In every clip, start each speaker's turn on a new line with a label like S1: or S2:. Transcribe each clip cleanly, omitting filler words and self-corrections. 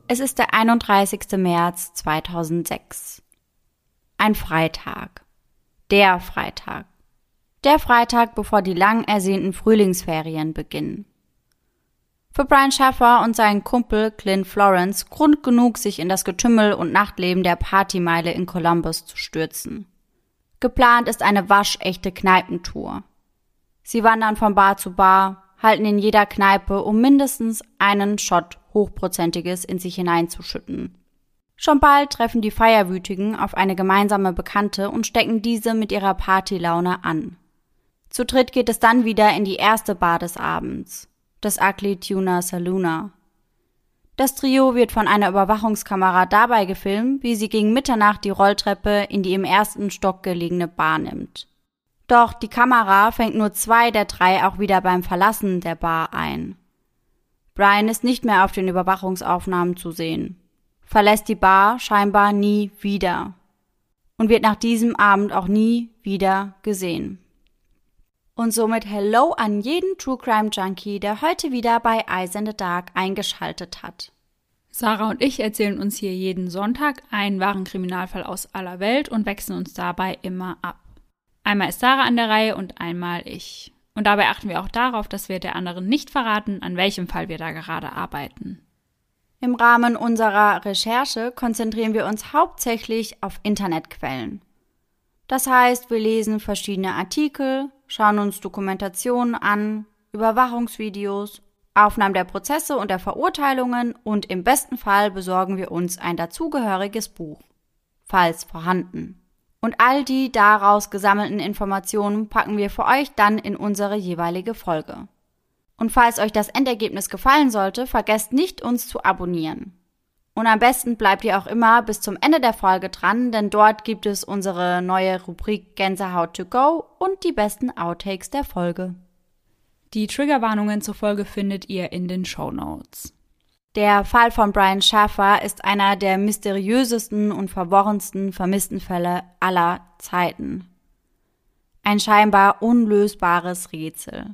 S1: Es ist der 31. März 2006. Ein Freitag. Der Freitag. Der Freitag, bevor die lang ersehnten Frühlingsferien beginnen. Für Brian Shaffer und seinen Kumpel Clint Florence Grund genug, sich in das Getümmel und Nachtleben der Partymeile in Columbus zu stürzen. Geplant ist eine waschechte Kneipentour. Sie wandern von Bar zu Bar, halten in jeder Kneipe, um mindestens einen Shot Hochprozentiges in sich hineinzuschütten. Schon bald treffen die Feierwütigen auf eine gemeinsame Bekannte und stecken diese mit ihrer Partylaune an. Zu dritt geht es dann wieder in die erste Bar des Abends, das Ugly Tuna Saloon. Das Trio wird von einer Überwachungskamera dabei gefilmt, wie sie gegen Mitternacht die Rolltreppe in die im ersten Stock gelegene Bar nimmt. Doch die Kamera fängt nur 2 der 3 auch wieder beim Verlassen der Bar ein. Brian ist nicht mehr auf den Überwachungsaufnahmen zu sehen, verlässt die Bar scheinbar nie wieder und wird nach diesem Abend auch nie wieder gesehen. Und somit Hello an jeden True Crime Junkie, der heute wieder bei Eyes in the Dark eingeschaltet hat.
S2: Sarah und ich erzählen uns hier jeden Sonntag einen wahren Kriminalfall aus aller Welt und wechseln uns dabei immer ab. Einmal ist Sarah an der Reihe und einmal ich. Und dabei achten wir auch darauf, dass wir der anderen nicht verraten, an welchem Fall wir da gerade arbeiten.
S1: Im Rahmen unserer Recherche konzentrieren wir uns hauptsächlich auf Internetquellen. Das heißt, wir lesen verschiedene Artikel, schauen uns Dokumentationen an, Überwachungsvideos, Aufnahmen der Prozesse und der Verurteilungen und im besten Fall besorgen wir uns ein dazugehöriges Buch, falls vorhanden. Und all die daraus gesammelten Informationen packen wir für euch dann in unsere jeweilige Folge. Und falls euch das Endergebnis gefallen sollte, vergesst nicht, uns zu abonnieren. Und am besten bleibt ihr auch immer bis zum Ende der Folge dran, denn dort gibt es unsere neue Rubrik Gänsehaut to go und die besten Outtakes der Folge.
S2: Die Triggerwarnungen zur Folge findet ihr in den Shownotes.
S1: Der Fall von Brian Shaffer ist einer der mysteriösesten und verworrensten vermissten Fälle aller Zeiten. Ein scheinbar unlösbares Rätsel.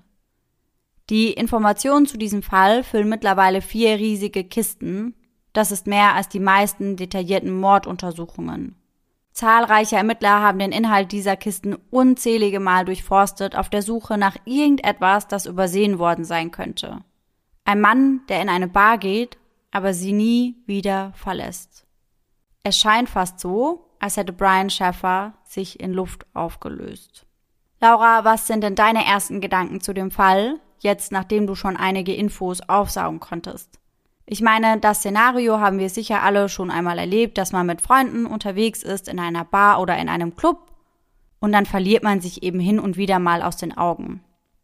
S1: Die Informationen zu diesem Fall füllen mittlerweile 4 riesige Kisten. Das ist mehr als die meisten detaillierten Morduntersuchungen. Zahlreiche Ermittler haben den Inhalt dieser Kisten unzählige Mal durchforstet, auf der Suche nach irgendetwas, das übersehen worden sein könnte. Ein Mann, der in eine Bar geht, aber sie nie wieder verlässt. Es scheint fast so, als hätte Brian Shaffer sich in Luft aufgelöst. Laura, was sind denn deine ersten Gedanken zu dem Fall, jetzt nachdem du schon einige Infos aufsaugen konntest? Ich meine, das Szenario haben wir sicher alle schon einmal erlebt, dass man mit Freunden unterwegs ist in einer Bar oder in einem Club und dann verliert man sich eben hin und wieder mal aus den Augen.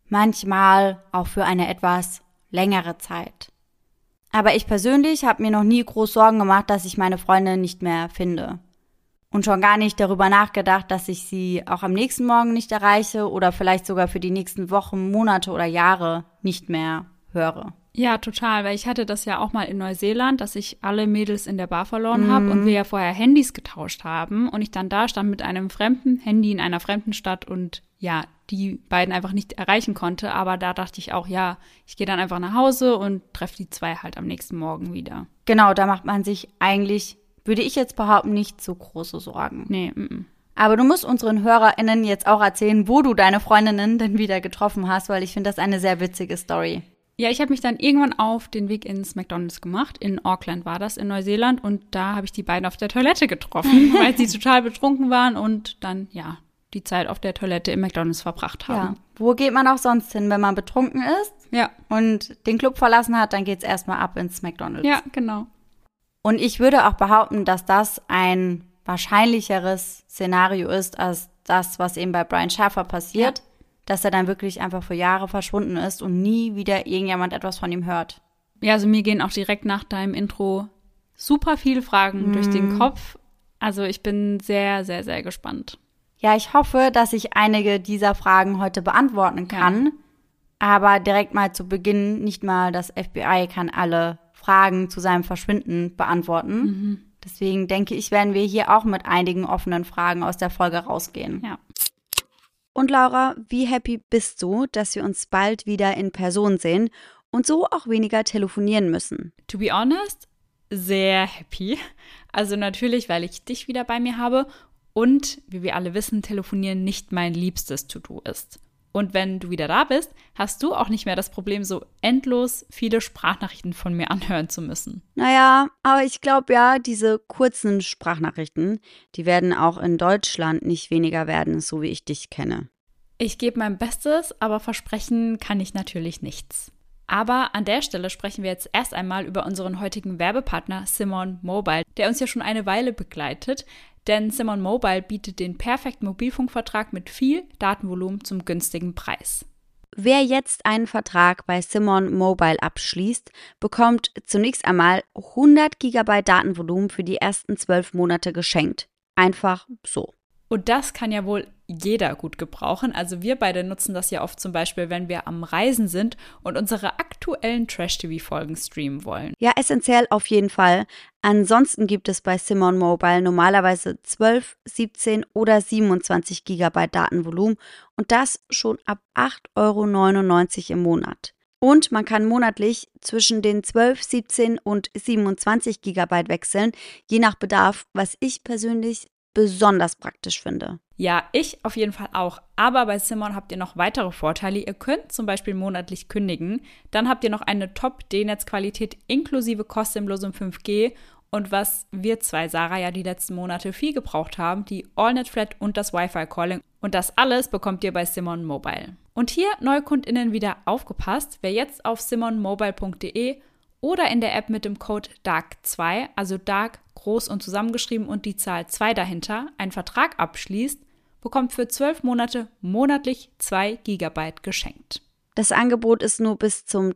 S1: Manchmal auch für eine etwas längere Zeit. Aber ich persönlich habe mir noch nie groß Sorgen gemacht, dass ich meine Freunde nicht mehr finde. Und schon gar nicht darüber nachgedacht, dass ich sie auch am nächsten Morgen nicht erreiche oder vielleicht sogar für die nächsten Wochen, Monate oder Jahre nicht mehr höre.
S2: Ja, total, weil ich hatte das ja auch mal in Neuseeland, dass ich alle Mädels in der Bar verloren habe und wir ja vorher Handys getauscht haben und ich dann da stand mit einem fremden Handy in einer fremden Stadt und ja, die beiden einfach nicht erreichen konnte. Aber da dachte ich auch, ja, ich gehe dann einfach nach Hause und treffe die 2 halt am nächsten Morgen wieder.
S1: Genau, da macht man sich eigentlich, würde ich jetzt behaupten, nicht so große Sorgen.
S2: Nee,
S1: Aber du musst unseren HörerInnen jetzt auch erzählen, wo du deine Freundinnen denn wieder getroffen hast, weil ich finde das eine sehr witzige Story.
S2: Ja, ich habe mich dann irgendwann auf den Weg ins McDonald's gemacht. In Auckland war das, in Neuseeland. Und da habe ich die beiden auf der Toilette getroffen, weil sie total betrunken waren und dann, ja, die Zeit auf der Toilette im McDonald's verbracht haben.
S1: Ja. Wo geht man auch sonst hin, wenn man betrunken ist?
S2: Ja.
S1: Und den Club verlassen hat, dann geht's erstmal ab ins McDonald's.
S2: Ja, genau.
S1: Und ich würde auch behaupten, dass das ein wahrscheinlicheres Szenario ist, als das, was eben bei Brian Shaffer passiert. Ja. Dass er dann wirklich einfach für Jahre verschwunden ist und nie wieder irgendjemand etwas von ihm hört.
S2: Ja, also mir gehen auch direkt nach deinem Intro super viele Fragen durch den Kopf. Also ich bin sehr, sehr, sehr gespannt.
S1: Ja, ich hoffe, dass ich einige dieser Fragen heute beantworten kann. Ja. Aber direkt mal zu Beginn, nicht mal das FBI kann alle Fragen zu seinem Verschwinden beantworten. Deswegen denke ich, werden wir hier auch mit einigen offenen Fragen aus der Folge rausgehen.
S2: Ja.
S1: Und Laura, wie happy bist du, dass wir uns bald wieder in Person sehen und so auch weniger telefonieren müssen?
S2: To be honest, sehr happy. Also natürlich, weil ich dich wieder bei mir habe und, wie wir alle wissen, telefonieren nicht mein liebstes To-Do ist. Und wenn du wieder da bist, hast du auch nicht mehr das Problem, so endlos viele Sprachnachrichten von mir anhören zu müssen.
S1: Naja, aber ich glaube ja, diese kurzen Sprachnachrichten, die werden auch in Deutschland nicht weniger werden, so wie ich dich kenne.
S2: Ich gebe mein Bestes, aber versprechen kann ich natürlich nichts. Aber an der Stelle sprechen wir jetzt erst einmal über unseren heutigen Werbepartner Simon Mobile, der uns ja schon eine Weile begleitet, denn Simon Mobile bietet den perfekten Mobilfunkvertrag mit viel Datenvolumen zum günstigen Preis.
S1: Wer jetzt einen Vertrag bei Simon Mobile abschließt, bekommt zunächst einmal 100 GB Datenvolumen für die ersten 12 Monate geschenkt. Einfach so.
S2: Und das kann ja wohl jeder gut gebrauchen. Also wir beide nutzen das ja oft zum Beispiel, wenn wir am Reisen sind und unsere aktuellen Trash-TV-Folgen streamen wollen.
S1: Ja, essentiell auf jeden Fall. Ansonsten gibt es bei Simon Mobile normalerweise 12, 17 oder 27 GB Datenvolumen und das schon ab 8,99 € im Monat. Und man kann monatlich zwischen den 12, 17 und 27 GB wechseln, je nach Bedarf, was ich persönlich besonders praktisch finde.
S2: Ja, ich auf jeden Fall auch. Aber bei Simon habt ihr noch weitere Vorteile. Ihr könnt zum Beispiel monatlich kündigen. Dann habt ihr noch eine Top-D-Netz-Qualität inklusive kostenlosem 5G. Und was wir zwei, Sarah, ja die letzten Monate viel gebraucht haben, die AllNet-Flat und das Wi-Fi-Calling. Und das alles bekommt ihr bei Simon Mobile. Und hier, NeukundInnen, wieder aufgepasst. Wer jetzt auf simonmobile.de oder in der App mit dem Code DARK2, also DARK groß und zusammengeschrieben und die Zahl 2 dahinter, einen Vertrag abschließt, bekommt für 12 Monate monatlich 2 GB geschenkt.
S1: Das Angebot ist nur bis zum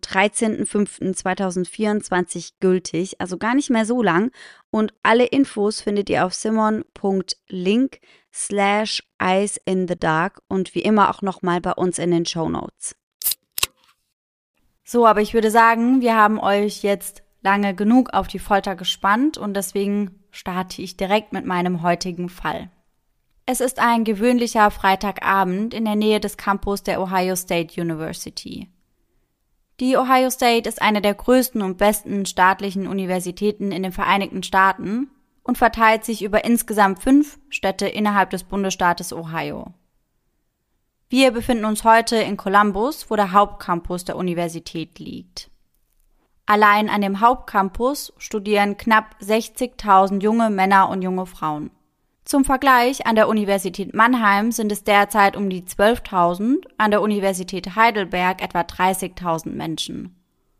S1: 13.05.2024 gültig, also gar nicht mehr so lang. Und alle Infos findet ihr auf simon.link/eyes-in-the-dark und wie immer auch nochmal bei uns in den Shownotes. So, aber ich würde sagen, wir haben euch jetzt lange genug auf die Folter gespannt und deswegen starte ich direkt mit meinem heutigen Fall. Es ist ein gewöhnlicher Freitagabend in der Nähe des Campus der Ohio State University. Die Ohio State ist eine der größten und besten staatlichen Universitäten in den Vereinigten Staaten und verteilt sich über insgesamt 5 Städte innerhalb des Bundesstaates Ohio. Wir befinden uns heute in Columbus, wo der Hauptcampus der Universität liegt. Allein an dem Hauptcampus studieren knapp 60.000 junge Männer und junge Frauen. Zum Vergleich, an der Universität Mannheim sind es derzeit um die 12.000, an der Universität Heidelberg etwa 30.000 Menschen.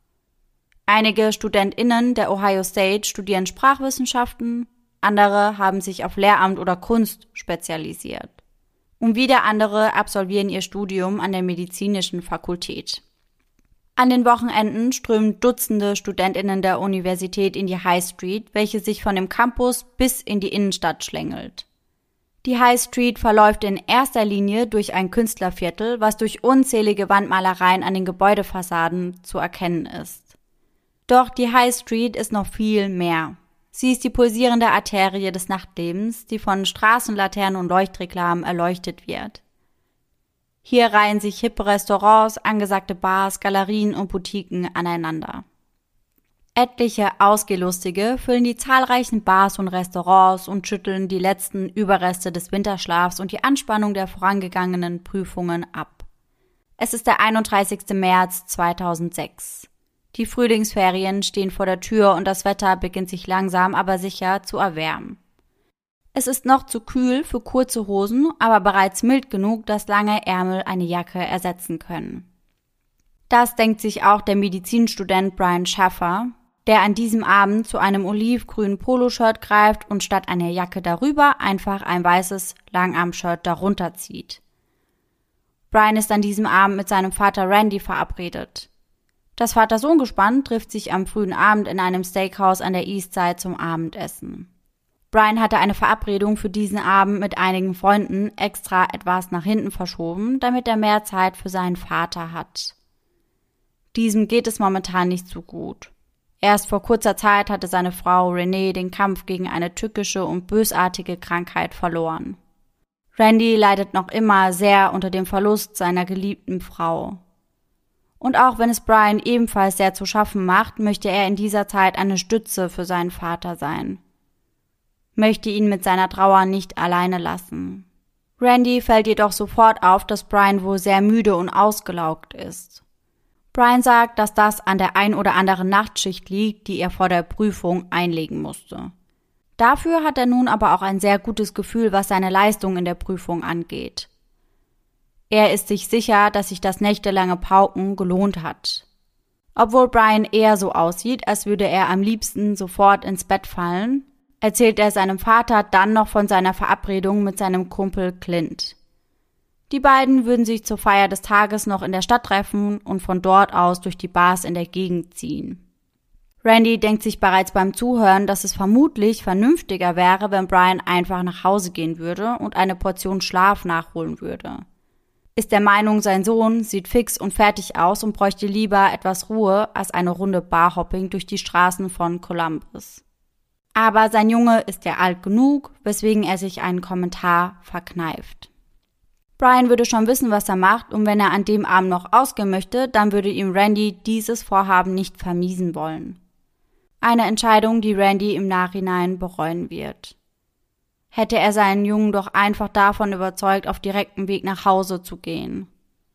S1: Einige StudentInnen der Ohio State studieren Sprachwissenschaften, andere haben sich auf Lehramt oder Kunst spezialisiert. Und wieder andere absolvieren ihr Studium an der medizinischen Fakultät. An den Wochenenden strömen Dutzende StudentInnen der Universität in die High Street, welche sich von dem Campus bis in die Innenstadt schlängelt. Die High Street verläuft in erster Linie durch ein Künstlerviertel, was durch unzählige Wandmalereien an den Gebäudefassaden zu erkennen ist. Doch die High Street ist noch viel mehr. Sie ist die pulsierende Arterie des Nachtlebens, die von Straßenlaternen und Leuchtreklamen erleuchtet wird. Hier reihen sich hippe Restaurants, angesagte Bars, Galerien und Boutiquen aneinander. Etliche Ausgehlustige füllen die zahlreichen Bars und Restaurants und schütteln die letzten Überreste des Winterschlafs und die Anspannung der vorangegangenen Prüfungen ab. Es ist der 31. März 2006. Die Frühlingsferien stehen vor der Tür und das Wetter beginnt sich langsam, aber sicher zu erwärmen. Es ist noch zu kühl für kurze Hosen, aber bereits mild genug, dass lange Ärmel eine Jacke ersetzen können. Das denkt sich auch der Medizinstudent Brian Schaffer, der an diesem Abend zu einem olivgrünen Poloshirt greift und statt einer Jacke darüber einfach ein weißes Langarmshirt darunter zieht. Brian ist an diesem Abend mit seinem Vater Randy verabredet. Das Vater-Sohn-Gespann trifft sich am frühen Abend in einem Steakhouse an der Eastside zum Abendessen. Brian hatte eine Verabredung für diesen Abend mit einigen Freunden extra etwas nach hinten verschoben, damit er mehr Zeit für seinen Vater hat. Diesem geht es momentan nicht so gut. Erst vor kurzer Zeit hatte seine Frau Renee den Kampf gegen eine tückische und bösartige Krankheit verloren. Randy leidet noch immer sehr unter dem Verlust seiner geliebten Frau. Und auch wenn es Brian ebenfalls sehr zu schaffen macht, möchte er in dieser Zeit eine Stütze für seinen Vater sein. Möchte ihn mit seiner Trauer nicht alleine lassen. Randy fällt jedoch sofort auf, dass Brian wohl sehr müde und ausgelaugt ist. Brian sagt, dass das an der ein oder anderen Nachtschicht liegt, die er vor der Prüfung einlegen musste. Dafür hat er nun aber auch ein sehr gutes Gefühl, was seine Leistung in der Prüfung angeht. Er ist sich sicher, dass sich das nächtelange Pauken gelohnt hat. Obwohl Brian eher so aussieht, als würde er am liebsten sofort ins Bett fallen, erzählt er seinem Vater dann noch von seiner Verabredung mit seinem Kumpel Clint. Die beiden würden sich zur Feier des Tages noch in der Stadt treffen und von dort aus durch die Bars in der Gegend ziehen. Randy denkt sich bereits beim Zuhören, dass es vermutlich vernünftiger wäre, wenn Brian einfach nach Hause gehen würde und eine Portion Schlaf nachholen würde. Ist der Meinung, sein Sohn sieht fix und fertig aus und bräuchte lieber etwas Ruhe als eine Runde Barhopping durch die Straßen von Columbus. Aber sein Junge ist ja alt genug, weswegen er sich einen Kommentar verkneift. Brian würde schon wissen, was er macht, und wenn er an dem Abend noch ausgehen möchte, dann würde ihm Randy dieses Vorhaben nicht vermiesen wollen. Eine Entscheidung, die Randy im Nachhinein bereuen wird. Hätte er seinen Jungen doch einfach davon überzeugt, auf direktem Weg nach Hause zu gehen.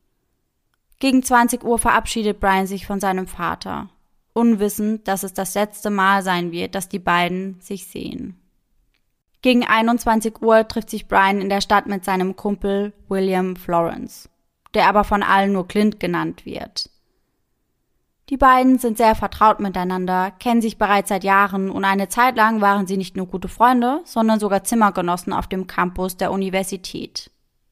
S1: Gegen 20 Uhr verabschiedet Brian sich von seinem Vater, unwissend, dass es das letzte Mal sein wird, dass die beiden sich sehen. Gegen 21 Uhr trifft sich Brian in der Stadt mit seinem Kumpel William Florence, der aber von allen nur Clint genannt wird. Die beiden sind sehr vertraut miteinander, kennen sich bereits seit Jahren und eine Zeit lang waren sie nicht nur gute Freunde, sondern sogar Zimmergenossen auf dem Campus der Universität.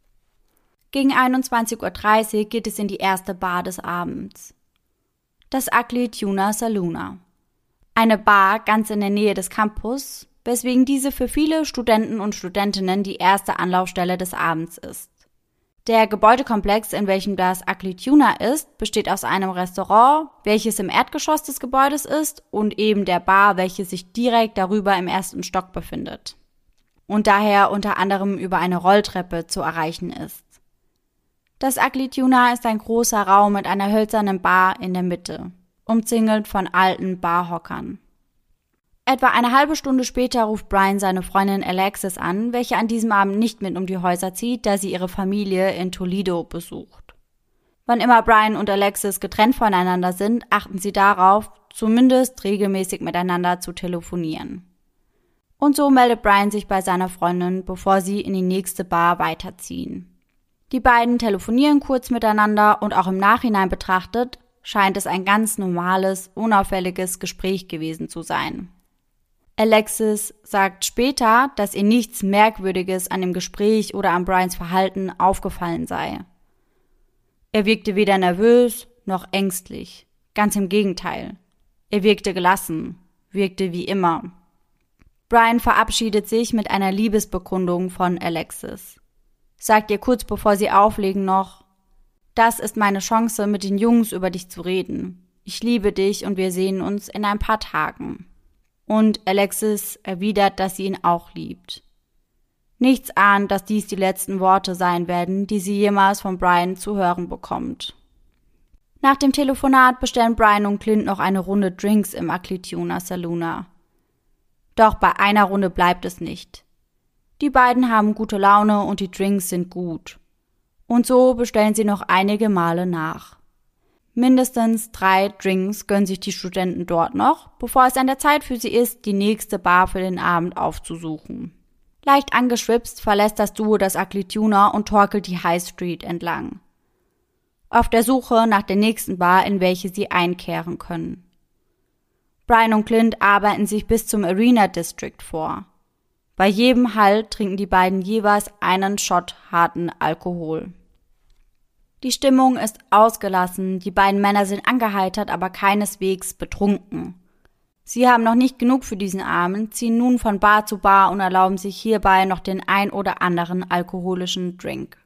S1: Gegen 21:30 Uhr geht es in die erste Bar des Abends. Das Ugly Tuna Saloon. Eine Bar ganz in der Nähe des Campus, weswegen diese für viele Studenten und Studentinnen die erste Anlaufstelle des Abends ist. Der Gebäudekomplex, in welchem das Ugly Tuna ist, besteht aus einem Restaurant, welches im Erdgeschoss des Gebäudes ist, und eben der Bar, welche sich direkt darüber im ersten Stock befindet und daher unter anderem über eine Rolltreppe zu erreichen ist. Das Ugly Tuna ist ein großer Raum mit einer hölzernen Bar in der Mitte, umzingelt von alten Barhockern. Etwa eine halbe Stunde später ruft Brian seine Freundin Alexis an, welche an diesem Abend nicht mit um die Häuser zieht, da sie ihre Familie in Toledo besucht. Wann immer Brian und Alexis getrennt voneinander sind, achten sie darauf, zumindest regelmäßig miteinander zu telefonieren. Und so meldet Brian sich bei seiner Freundin, bevor sie in die nächste Bar weiterziehen. Die beiden telefonieren kurz miteinander und auch im Nachhinein betrachtet, scheint es ein ganz normales, unauffälliges Gespräch gewesen zu sein. Alexis sagt später, dass ihr nichts Merkwürdiges an dem Gespräch oder an Brians Verhalten aufgefallen sei. Er wirkte weder nervös noch ängstlich. Ganz im Gegenteil. Er wirkte gelassen, wirkte wie immer. Brian verabschiedet sich mit einer Liebesbekundung von Alexis. Sagt ihr kurz bevor sie auflegen noch: Das ist meine Chance, mit den Jungs über dich zu reden. Ich liebe dich und wir sehen uns in ein paar Tagen. Und Alexis erwidert, dass sie ihn auch liebt. Nichts ahnt, dass dies die letzten Worte sein werden, die sie jemals von Brian zu hören bekommt. Nach dem Telefonat bestellen Brian und Clint noch eine Runde Drinks im Ugly Tuna Saloon. Doch bei einer Runde bleibt es nicht. Die beiden haben gute Laune und die Drinks sind gut. Und so bestellen sie noch einige Male nach. Mindestens 3 Drinks gönnen sich die Studenten dort noch, bevor es an der Zeit für sie ist, die nächste Bar für den Abend aufzusuchen. Leicht angeschwipst verlässt das Duo das Ugly Tuna und torkelt die High Street entlang. Auf der Suche nach der nächsten Bar, in welche sie einkehren können. Brian und Clint arbeiten sich bis zum Arena District vor. Bei jedem Halt trinken die beiden jeweils einen Shot harten Alkohol. Die Stimmung ist ausgelassen, die beiden Männer sind angeheitert, aber keineswegs betrunken. Sie haben noch nicht genug für diesen Abend, ziehen nun von Bar zu Bar und erlauben sich hierbei noch den ein oder anderen alkoholischen Drink.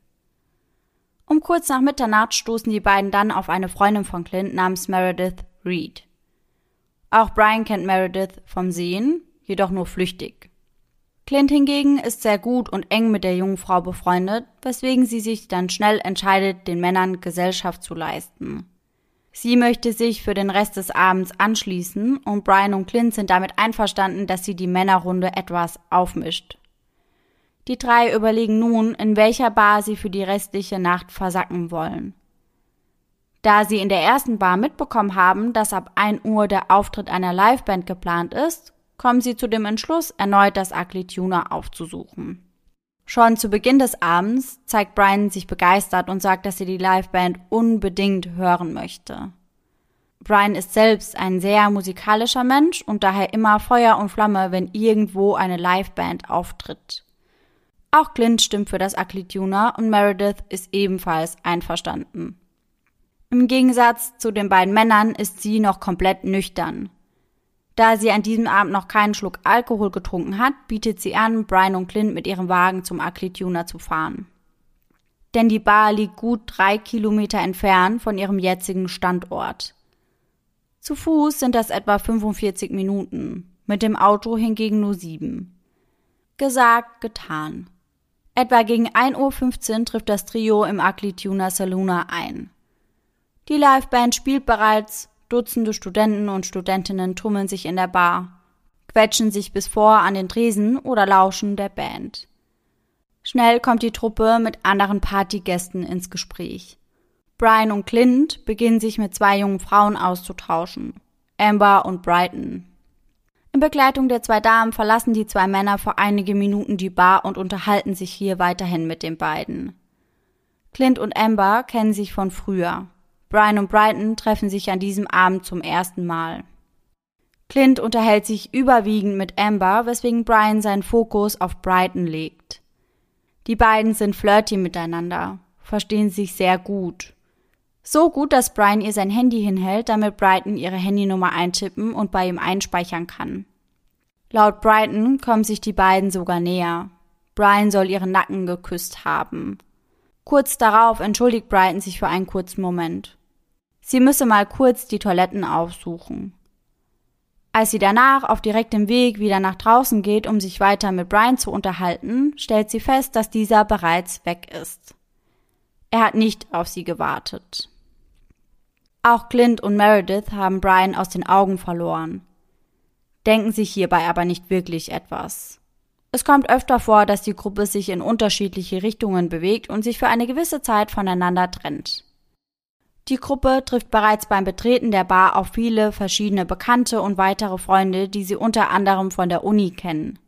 S1: Um kurz nach Mitternacht stoßen die beiden dann auf eine Freundin von Clint namens Meredith Reed. Auch Brian kennt Meredith vom Sehen, jedoch nur flüchtig. Clint hingegen ist sehr gut und eng mit der jungen Frau befreundet, weswegen sie sich dann schnell entscheidet, den Männern Gesellschaft zu leisten. Sie möchte sich für den Rest des Abends anschließen und Brian und Clint sind damit einverstanden, dass sie die Männerrunde etwas aufmischt. Die drei überlegen nun, in welcher Bar sie für die restliche Nacht versacken wollen. Da sie in der ersten Bar mitbekommen haben, dass ab 1 Uhr der Auftritt einer Liveband geplant ist, kommen sie zu dem Entschluss, erneut das Ugly Tuner aufzusuchen. Schon zu Beginn des Abends zeigt Brian sich begeistert und sagt, dass er die Liveband unbedingt hören möchte. Brian ist selbst ein sehr musikalischer Mensch und daher immer Feuer und Flamme, wenn irgendwo eine Liveband auftritt. Auch Clint stimmt für das Ugly Tuner und Meredith ist ebenfalls einverstanden. Im Gegensatz zu den beiden Männern ist sie noch komplett nüchtern. Da sie an diesem Abend noch keinen Schluck Alkohol getrunken hat, bietet sie an, Brian und Clint mit ihrem Wagen zum Ugly Tuner zu fahren. Denn die Bar liegt gut 3 Kilometer entfernt von ihrem jetzigen Standort. Zu Fuß sind das etwa 45 Minuten, mit dem Auto hingegen nur 7. Gesagt, getan. Etwa gegen 1:15 Uhr trifft das Trio im Ugly Tuner Saloon ein. Die Liveband spielt bereits, Dutzende Studenten und Studentinnen tummeln sich in der Bar, quetschen sich bis vor an den Tresen oder lauschen der Band. Schnell kommt die Truppe mit anderen Partygästen ins Gespräch. Brian und Clint beginnen sich mit 2 jungen Frauen auszutauschen, Amber und Brighton. In Begleitung der 2 Damen verlassen die 2 Männer für einige Minuten die Bar und unterhalten sich hier weiterhin mit den beiden. Clint und Amber kennen sich von früher. Brian und Brighton treffen sich an diesem Abend zum ersten Mal. Clint unterhält sich überwiegend mit Amber, weswegen Brian seinen Fokus auf Brighton legt. Die beiden sind flirty miteinander, verstehen sich sehr gut. So gut, dass Brian ihr sein Handy hinhält, damit Brighton ihre Handynummer eintippen und bei ihm einspeichern kann. Laut Brighton kommen sich die beiden sogar näher. Brian soll ihren Nacken geküsst haben. Kurz darauf entschuldigt Brighton sich für einen kurzen Moment. Sie müsse mal kurz die Toiletten aufsuchen. Als sie danach auf direktem Weg wieder nach draußen geht, um sich weiter mit Brian zu unterhalten, stellt sie fest, dass dieser bereits weg ist. Er hat nicht auf sie gewartet. Auch Clint und Meredith haben Brian aus den Augen verloren, denken sich hierbei aber nicht wirklich etwas. Es kommt öfter vor, dass die Gruppe sich in unterschiedliche Richtungen bewegt und sich für eine gewisse Zeit voneinander trennt. Die Gruppe trifft bereits beim Betreten der Bar auf viele verschiedene Bekannte und weitere Freunde, die sie unter anderem von der Uni kennen.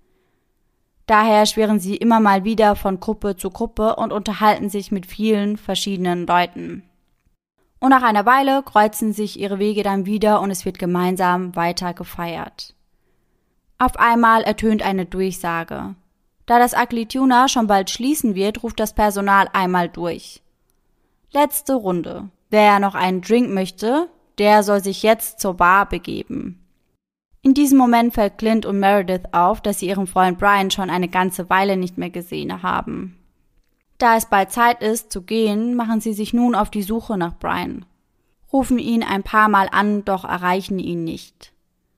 S1: Daher schwirren sie immer mal wieder von Gruppe zu Gruppe und unterhalten sich mit vielen verschiedenen Leuten. Und nach einer Weile kreuzen sich ihre Wege dann wieder und es wird gemeinsam weiter gefeiert. Auf einmal ertönt eine Durchsage. Da das Ugly Tuner schon bald schließen wird, ruft das Personal einmal durch. Letzte Runde. Wer noch einen Drink möchte, der soll sich jetzt zur Bar begeben. In diesem Moment fällt Clint und Meredith auf, dass sie ihren Freund Brian schon eine ganze Weile nicht mehr gesehen haben. Da es bald Zeit ist, zu gehen, machen sie sich nun auf die Suche nach Brian. Rufen ihn ein paar Mal an, doch erreichen ihn nicht.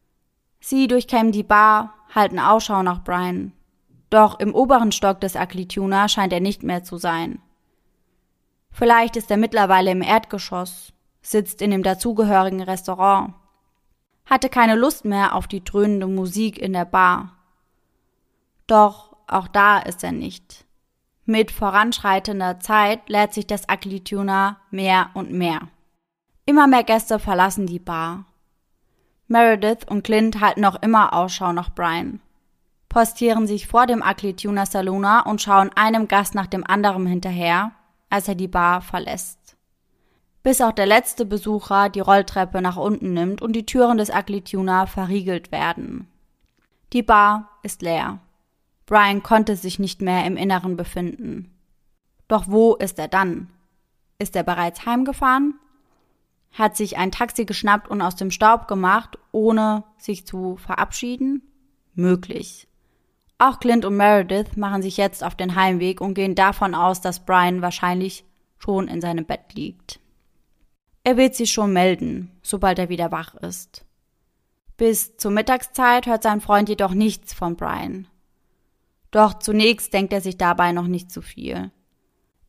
S1: Sie durchkämmen die Bar, halten Ausschau nach Brian. Doch im oberen Stock des Ugly Tuner scheint er nicht mehr zu sein. Vielleicht ist er mittlerweile im Erdgeschoss, sitzt in dem dazugehörigen Restaurant, hatte keine Lust mehr auf die dröhnende Musik in der Bar. Doch auch da ist er nicht. Mit voranschreitender Zeit leert sich das Ugly Tuner mehr und mehr. Immer mehr Gäste verlassen die Bar. Meredith und Clint halten noch immer Ausschau nach Brian, postieren sich vor dem Ugly Tuner Saloon und schauen einem Gast nach dem anderen hinterher, als er die Bar verlässt. Bis auch der letzte Besucher die Rolltreppe nach unten nimmt und die Türen des Ugly Tuner verriegelt werden. Die Bar ist leer. Brian konnte sich nicht mehr im Inneren befinden. Doch wo ist er dann? Ist er bereits heimgefahren? Hat sich ein Taxi geschnappt und aus dem Staub gemacht, ohne sich zu verabschieden? Möglich. Auch Clint und Meredith machen sich jetzt auf den Heimweg und gehen davon aus, dass Brian wahrscheinlich schon in seinem Bett liegt. Er wird sich schon melden, sobald er wieder wach ist. Bis zur Mittagszeit hört sein Freund jedoch nichts von Brian. Doch zunächst denkt er sich dabei noch nicht zu viel.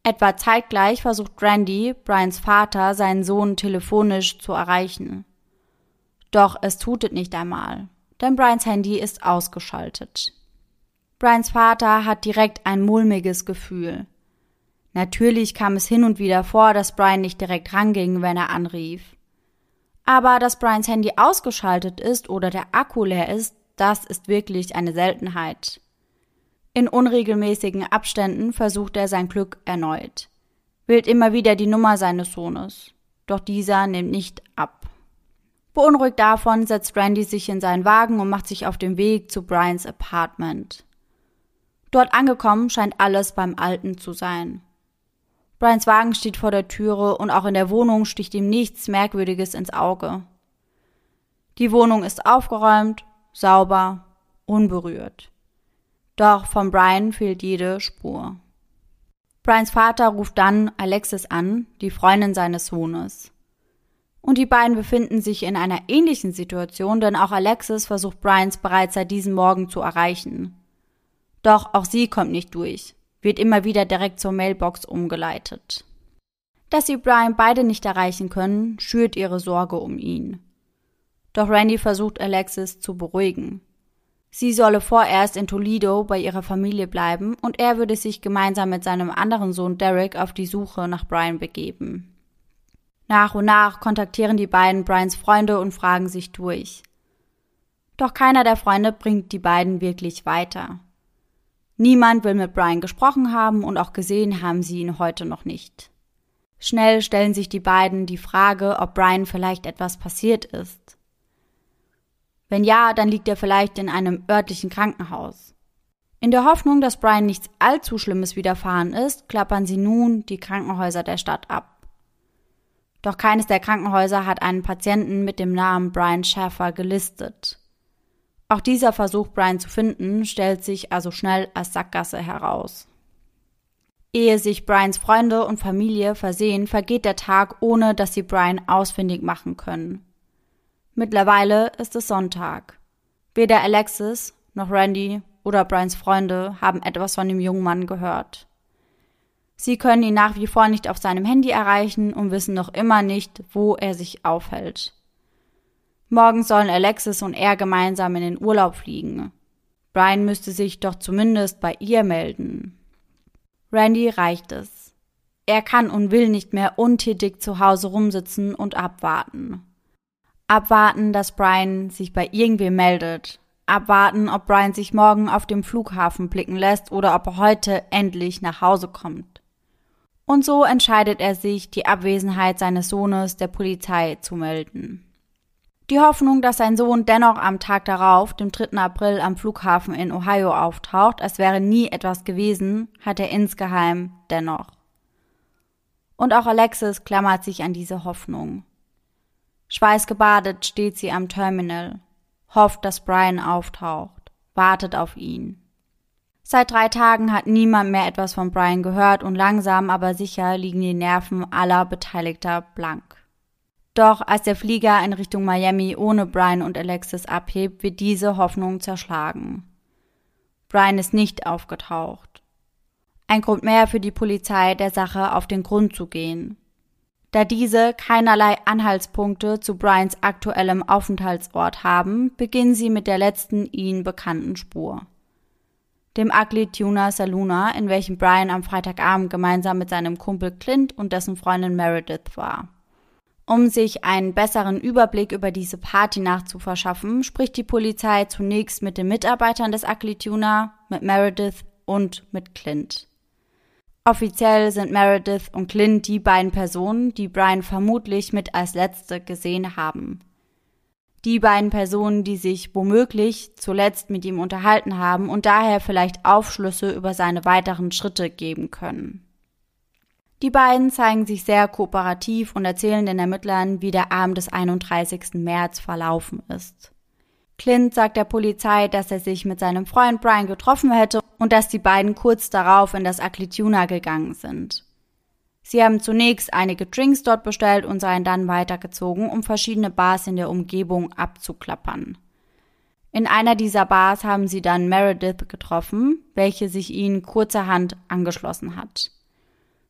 S1: Etwa zeitgleich versucht Randy, Brians Vater, seinen Sohn telefonisch zu erreichen. Doch es tut es nicht einmal, denn Brians Handy ist ausgeschaltet. Brians Vater hat direkt ein mulmiges Gefühl. Natürlich kam es hin und wieder vor, dass Brian nicht direkt ranging, wenn er anrief. Aber dass Brians Handy ausgeschaltet ist oder der Akku leer ist, das ist wirklich eine Seltenheit. In unregelmäßigen Abständen versucht er sein Glück erneut, wählt immer wieder die Nummer seines Sohnes, doch dieser nimmt nicht ab. Beunruhigt davon setzt Randy sich in seinen Wagen und macht sich auf den Weg zu Brians Apartment. Dort angekommen scheint alles beim Alten zu sein. Brians Wagen steht vor der Türe und auch in der Wohnung sticht ihm nichts Merkwürdiges ins Auge. Die Wohnung ist aufgeräumt, sauber, unberührt. Doch von Brian fehlt jede Spur. Brians Vater ruft dann Alexis an, die Freundin seines Sohnes. Und die beiden befinden sich in einer ähnlichen Situation, denn auch Alexis versucht Brians bereits seit diesem Morgen zu erreichen. Doch auch sie kommt nicht durch, wird immer wieder direkt zur Mailbox umgeleitet. Dass sie Brian beide nicht erreichen können, schürt ihre Sorge um ihn. Doch Randy versucht Alexis zu beruhigen. Sie solle vorerst in Toledo bei ihrer Familie bleiben und er würde sich gemeinsam mit seinem anderen Sohn Derek auf die Suche nach Brian begeben. Nach und nach kontaktieren die beiden Brians Freunde und fragen sich durch. Doch keiner der Freunde bringt die beiden wirklich weiter. Niemand will mit Brian gesprochen haben und auch gesehen haben sie ihn heute noch nicht. Schnell stellen sich die beiden die Frage, ob Brian vielleicht etwas passiert ist. Wenn ja, dann liegt er vielleicht in einem örtlichen Krankenhaus. In der Hoffnung, dass Brian nichts allzu Schlimmes widerfahren ist, klappern sie nun die Krankenhäuser der Stadt ab. Doch keines der Krankenhäuser hat einen Patienten mit dem Namen Brian Shaffer gelistet. Auch dieser Versuch, Brian zu finden, stellt sich also schnell als Sackgasse heraus. Ehe sich Brians Freunde und Familie versehen, vergeht der Tag, ohne dass sie Brian ausfindig machen können. Mittlerweile ist es Sonntag. Weder Alexis noch Randy oder Brians Freunde haben etwas von dem jungen Mann gehört. Sie können ihn nach wie vor nicht auf seinem Handy erreichen und wissen noch immer nicht, wo er sich aufhält. Morgen sollen Alexis und er gemeinsam in den Urlaub fliegen. Brian müsste sich doch zumindest bei ihr melden. Randy reicht es. Er kann und will nicht mehr untätig zu Hause rumsitzen und abwarten. Abwarten, dass Brian sich bei irgendwem meldet. Abwarten, ob Brian sich morgen auf dem Flughafen blicken lässt oder ob er heute endlich nach Hause kommt. Und so entscheidet er sich, die Abwesenheit seines Sohnes der Polizei zu melden. Die Hoffnung, dass sein Sohn dennoch am Tag darauf, dem 3. April, am Flughafen in Ohio auftaucht, als wäre nie etwas gewesen, hat er insgeheim dennoch. Und auch Alexis klammert sich an diese Hoffnung. Schweißgebadet steht sie am Terminal, hofft, dass Brian auftaucht, wartet auf ihn. Seit 3 Tagen hat niemand mehr etwas von Brian gehört und langsam aber sicher liegen die Nerven aller Beteiligter blank. Doch als der Flieger in Richtung Miami ohne Brian und Alexis abhebt, wird diese Hoffnung zerschlagen. Brian ist nicht aufgetaucht. Ein Grund mehr für die Polizei, der Sache auf den Grund zu gehen. Da diese keinerlei Anhaltspunkte zu Brians aktuellem Aufenthaltsort haben, beginnen sie mit der letzten ihnen bekannten Spur. Dem Ugly Tuna Saloon, in welchem Brian am Freitagabend gemeinsam mit seinem Kumpel Clint und dessen Freundin Meredith war. Um sich einen besseren Überblick über diese Partynacht zu verschaffen, spricht die Polizei zunächst mit den Mitarbeitern des Ugly Tuna, mit Meredith und mit Clint. Offiziell sind Meredith und Clint die beiden Personen, die Brian vermutlich mit als letzte gesehen haben. Die beiden Personen, die sich womöglich zuletzt mit ihm unterhalten haben und daher vielleicht Aufschlüsse über seine weiteren Schritte geben können. Die beiden zeigen sich sehr kooperativ und erzählen den Ermittlern, wie der Abend des 31. März verlaufen ist. Clint sagt der Polizei, dass er sich mit seinem Freund Brian getroffen hätte und dass die beiden kurz darauf in das Ugly Tuna gegangen sind. Sie haben zunächst einige Drinks dort bestellt und seien dann weitergezogen, um verschiedene Bars in der Umgebung abzuklappern. In einer dieser Bars haben sie dann Meredith getroffen, welche sich ihnen kurzerhand angeschlossen hat.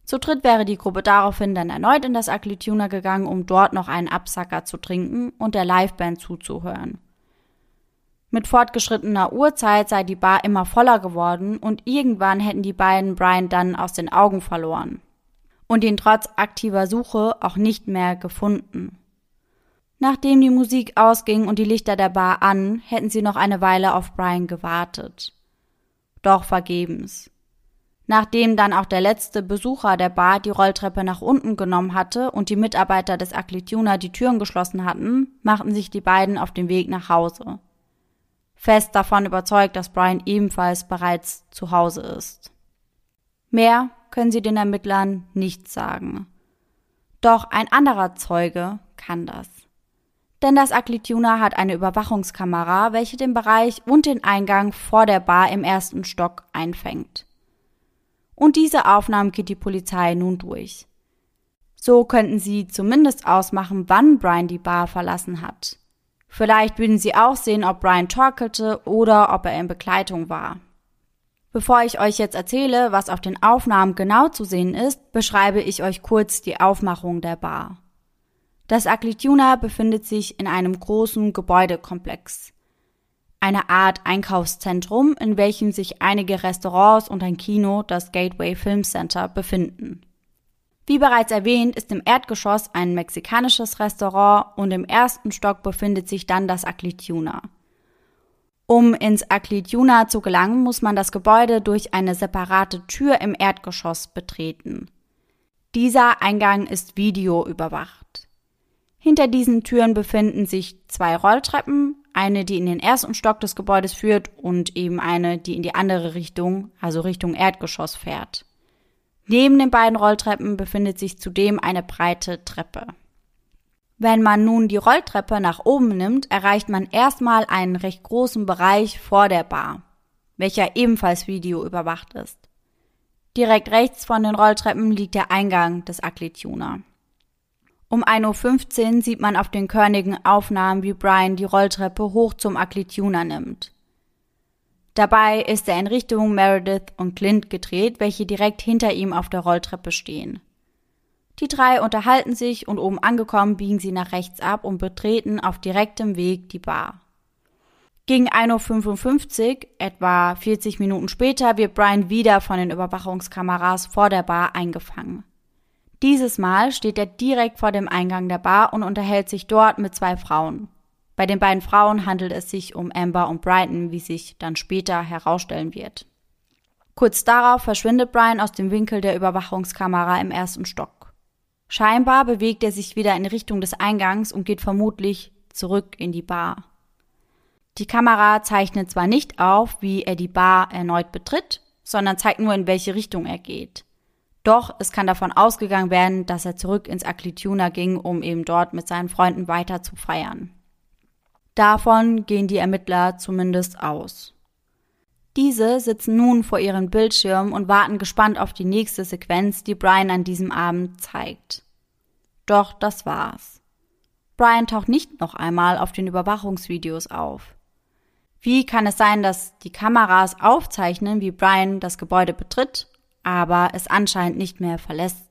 S1: Zu dritt wäre die Gruppe daraufhin dann erneut in das Ugly Tuna gegangen, um dort noch einen Absacker zu trinken und der Liveband zuzuhören. Mit fortgeschrittener Uhrzeit sei die Bar immer voller geworden und irgendwann hätten die beiden Brian dann aus den Augen verloren und ihn trotz aktiver Suche auch nicht mehr gefunden. Nachdem die Musik ausging und die Lichter der Bar an, hätten sie noch eine Weile auf Brian gewartet. Doch vergebens. Nachdem dann auch der letzte Besucher der Bar die Rolltreppe nach unten genommen hatte und die Mitarbeiter des Ugly Tuna die Türen geschlossen hatten, machten sich die beiden auf den Weg nach Hause. Fest davon überzeugt, dass Brian ebenfalls bereits zu Hause ist. Mehr können sie den Ermittlern nicht sagen. Doch ein anderer Zeuge kann das. Denn das Ugly Tuna hat eine Überwachungskamera, welche den Bereich und den Eingang vor der Bar im 1. Stock einfängt. Und diese Aufnahmen geht die Polizei nun durch. So könnten sie zumindest ausmachen, wann Brian die Bar verlassen hat. Vielleicht würden sie auch sehen, ob Brian torkelte oder ob er in Begleitung war. Bevor ich euch jetzt erzähle, was auf den Aufnahmen genau zu sehen ist, beschreibe ich euch kurz die Aufmachung der Bar. Das Ugly Tuna befindet sich in einem großen Gebäudekomplex. Eine Art Einkaufszentrum, in welchem sich einige Restaurants und ein Kino, das Gateway Film Center, befinden. Wie bereits erwähnt, ist im Erdgeschoss ein mexikanisches Restaurant und im 1. Stock befindet sich dann das Ugly Tuna. Um ins Ugly Tuna zu gelangen, muss man das Gebäude durch eine separate Tür im Erdgeschoss betreten. Dieser Eingang ist videoüberwacht. Hinter diesen Türen befinden sich 2 Rolltreppen, eine, die in den 1. Stock des Gebäudes führt und eben eine, die in die andere Richtung, also Richtung Erdgeschoss fährt. Neben den beiden Rolltreppen befindet sich zudem eine breite Treppe. Wenn man nun die Rolltreppe nach oben nimmt, erreicht man erstmal einen recht großen Bereich vor der Bar, welcher ebenfalls videoüberwacht ist. Direkt rechts von den Rolltreppen liegt der Eingang des Ugly Tuna. Um 1:15 Uhr sieht man auf den körnigen Aufnahmen, wie Brian die Rolltreppe hoch zum Ugly Tuna nimmt. Dabei ist er in Richtung Meredith und Clint gedreht, welche direkt hinter ihm auf der Rolltreppe stehen. Die 3 unterhalten sich und oben angekommen biegen sie nach rechts ab und betreten auf direktem Weg die Bar. Gegen 1:55 Uhr, etwa 40 Minuten später, wird Brian wieder von den Überwachungskameras vor der Bar eingefangen. Dieses Mal steht er direkt vor dem Eingang der Bar und unterhält sich dort mit 2 Frauen. Bei den beiden Frauen handelt es sich um Amber und Brighton, wie sich dann später herausstellen wird. Kurz darauf verschwindet Brian aus dem Winkel der Überwachungskamera im 1. Stock. Scheinbar bewegt er sich wieder in Richtung des Eingangs und geht vermutlich zurück in die Bar. Die Kamera zeichnet zwar nicht auf, wie er die Bar erneut betritt, sondern zeigt nur, in welche Richtung er geht. Doch es kann davon ausgegangen werden, dass er zurück ins Ugly Tuna ging, um eben dort mit seinen Freunden weiter zu feiern. Davon gehen die Ermittler zumindest aus. Diese sitzen nun vor ihren Bildschirmen und warten gespannt auf die nächste Sequenz, die Brian an diesem Abend zeigt. Doch das war's. Brian taucht nicht noch einmal auf den Überwachungsvideos auf. Wie kann es sein, dass die Kameras aufzeichnen, wie Brian das Gebäude betritt, aber es anscheinend nicht mehr verlässt?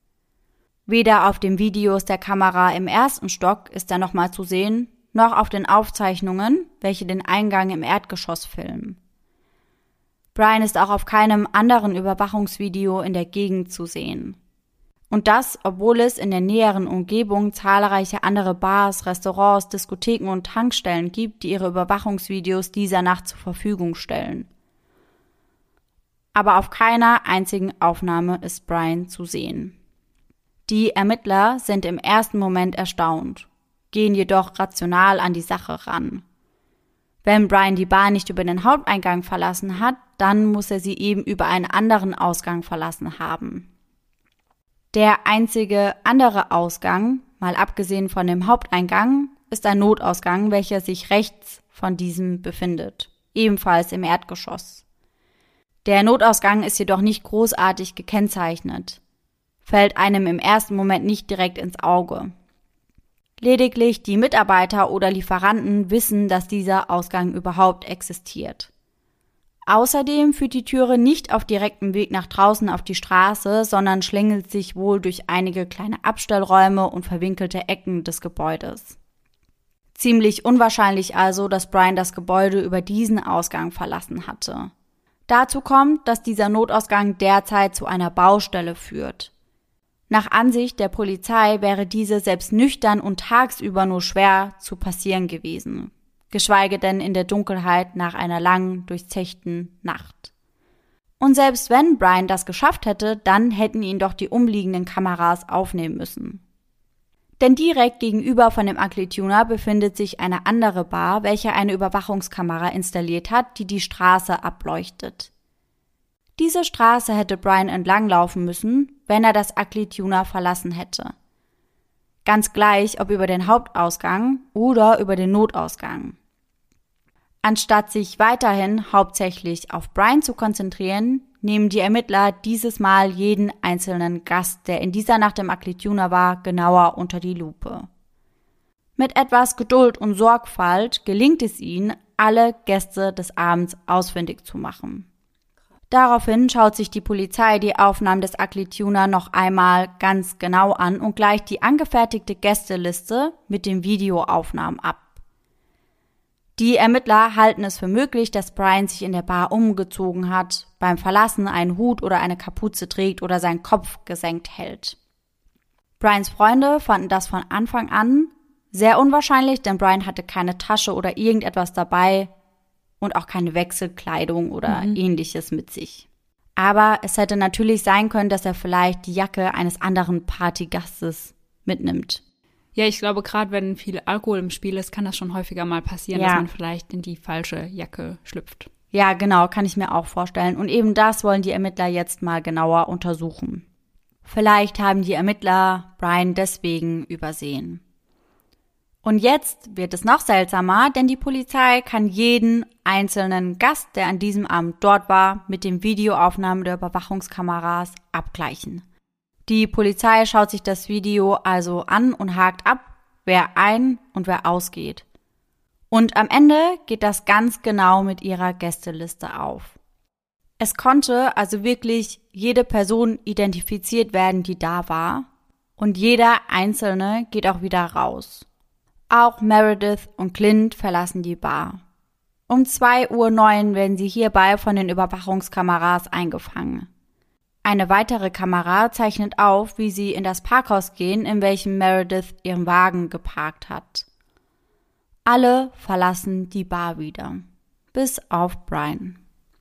S1: Weder auf den Videos der Kamera im 1. Stock ist er nochmal zu sehen, noch auf den Aufzeichnungen, welche den Eingang im Erdgeschoss filmen. Brian ist auch auf keinem anderen Überwachungsvideo in der Gegend zu sehen. Und das, obwohl es in der näheren Umgebung zahlreiche andere Bars, Restaurants, Diskotheken und Tankstellen gibt, die ihre Überwachungsvideos dieser Nacht zur Verfügung stellen. Aber auf keiner einzigen Aufnahme ist Brian zu sehen. Die Ermittler sind im ersten Moment erstaunt, gehen jedoch rational an die Sache ran. Wenn Brian die Bar nicht über den Haupteingang verlassen hat, dann muss er sie eben über einen anderen Ausgang verlassen haben. Der einzige andere Ausgang, mal abgesehen von dem Haupteingang, ist ein Notausgang, welcher sich rechts von diesem befindet, ebenfalls im Erdgeschoss. Der Notausgang ist jedoch nicht großartig gekennzeichnet, fällt einem im ersten Moment nicht direkt ins Auge. Lediglich die Mitarbeiter oder Lieferanten wissen, dass dieser Ausgang überhaupt existiert. Außerdem führt die Türe nicht auf direktem Weg nach draußen auf die Straße, sondern schlängelt sich wohl durch einige kleine Abstellräume und verwinkelte Ecken des Gebäudes. Ziemlich unwahrscheinlich also, dass Brian das Gebäude über diesen Ausgang verlassen hatte. Dazu kommt, dass dieser Notausgang derzeit zu einer Baustelle führt. Nach Ansicht der Polizei wäre diese selbst nüchtern und tagsüber nur schwer zu passieren gewesen, geschweige denn in der Dunkelheit nach einer langen, durchzechten Nacht. Und selbst wenn Brian das geschafft hätte, dann hätten ihn doch die umliegenden Kameras aufnehmen müssen. Denn direkt gegenüber von dem Ugly Tuna befindet sich eine andere Bar, welche eine Überwachungskamera installiert hat, die die Straße ableuchtet. Diese Straße hätte Brian entlanglaufen müssen, wenn er das Ugly Tuna verlassen hätte. Ganz gleich, ob über den Hauptausgang oder über den Notausgang. Anstatt sich weiterhin hauptsächlich auf Brian zu konzentrieren, nehmen die Ermittler dieses Mal jeden einzelnen Gast, der in dieser Nacht im Ugly Tuna war, genauer unter die Lupe. Mit etwas Geduld und Sorgfalt gelingt es ihnen, alle Gäste des Abends ausfindig zu machen. Daraufhin schaut sich die Polizei die Aufnahmen des Ugly Tuna noch einmal ganz genau an und gleicht die angefertigte Gästeliste mit den Videoaufnahmen ab. Die Ermittler halten es für möglich, dass Brian sich in der Bar umgezogen hat, beim Verlassen einen Hut oder eine Kapuze trägt oder seinen Kopf gesenkt hält. Brians Freunde fanden das von Anfang an sehr unwahrscheinlich, denn Brian hatte keine Tasche oder irgendetwas dabei und auch keine Wechselkleidung oder ähnliches mit sich. Aber es hätte natürlich sein können, dass er vielleicht die Jacke eines anderen Partygastes mitnimmt.
S2: Ja, ich glaube, gerade wenn viel Alkohol im Spiel ist, kann das schon häufiger mal passieren, dass man vielleicht in die falsche Jacke schlüpft.
S1: Ja, genau, kann ich mir auch vorstellen. Und eben das wollen die Ermittler jetzt mal genauer untersuchen. Vielleicht haben die Ermittler Brian deswegen übersehen. Und jetzt wird es noch seltsamer, denn die Polizei kann jeden einzelnen Gast, der an diesem Abend dort war, mit den Videoaufnahmen der Überwachungskameras abgleichen. Die Polizei schaut sich das Video also an und hakt ab, wer ein- und wer ausgeht. Und am Ende geht das ganz genau mit ihrer Gästeliste auf. Es konnte also wirklich jede Person identifiziert werden, die da war, und jeder Einzelne geht auch wieder raus. Auch Meredith und Clint verlassen die Bar. Um 2:09 Uhr werden sie hierbei von den Überwachungskameras eingefangen. Eine weitere Kamera zeichnet auf, wie sie in das Parkhaus gehen, in welchem Meredith ihren Wagen geparkt hat. Alle verlassen die Bar wieder, bis auf Brian.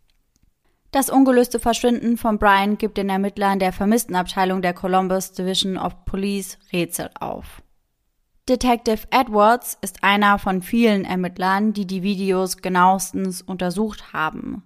S1: Das ungelöste Verschwinden von Brian gibt den Ermittlern der Vermisstenabteilung der Columbus Division of Police Rätsel auf. Detective Edwards ist einer von vielen Ermittlern, die die Videos genauestens untersucht haben.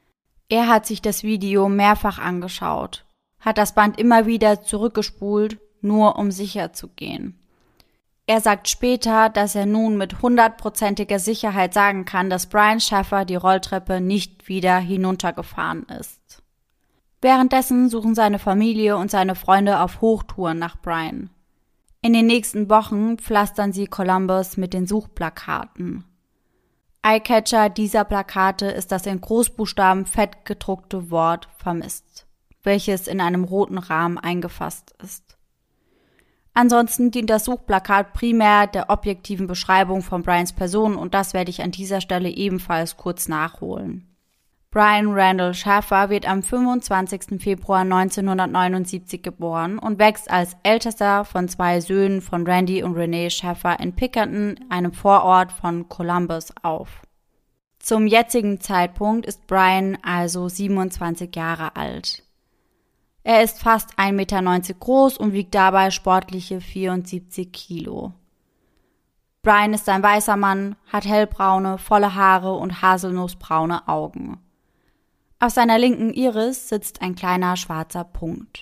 S1: Er hat sich das Video mehrfach angeschaut, hat das Band immer wieder zurückgespult, nur um sicher zu gehen. Er sagt später, dass er nun mit 100%iger Sicherheit sagen kann, dass Brian Shaffer die Rolltreppe nicht wieder hinuntergefahren ist. Währenddessen suchen seine Familie und seine Freunde auf Hochtouren nach Brian. In den nächsten Wochen pflastern sie Columbus mit den Suchplakaten. Eyecatcher dieser Plakate ist das in Großbuchstaben fett gedruckte Wort vermisst, welches in einem roten Rahmen eingefasst ist. Ansonsten dient das Suchplakat primär der objektiven Beschreibung von Brians Person und das werde ich an dieser Stelle ebenfalls kurz nachholen. Brian Randall Shaffer wird am 25. Februar 1979 geboren und wächst als ältester von 2 Söhnen von Randy und Renee Shaffer in Pickerton, einem Vorort von Columbus, auf. Zum jetzigen Zeitpunkt ist Brian also 27 Jahre alt. Er ist fast 1,90 Meter groß und wiegt dabei sportliche 74 Kilo. Brian ist ein weißer Mann, hat hellbraune, volle Haare und haselnussbraune Augen. Auf seiner linken Iris sitzt ein kleiner schwarzer Punkt.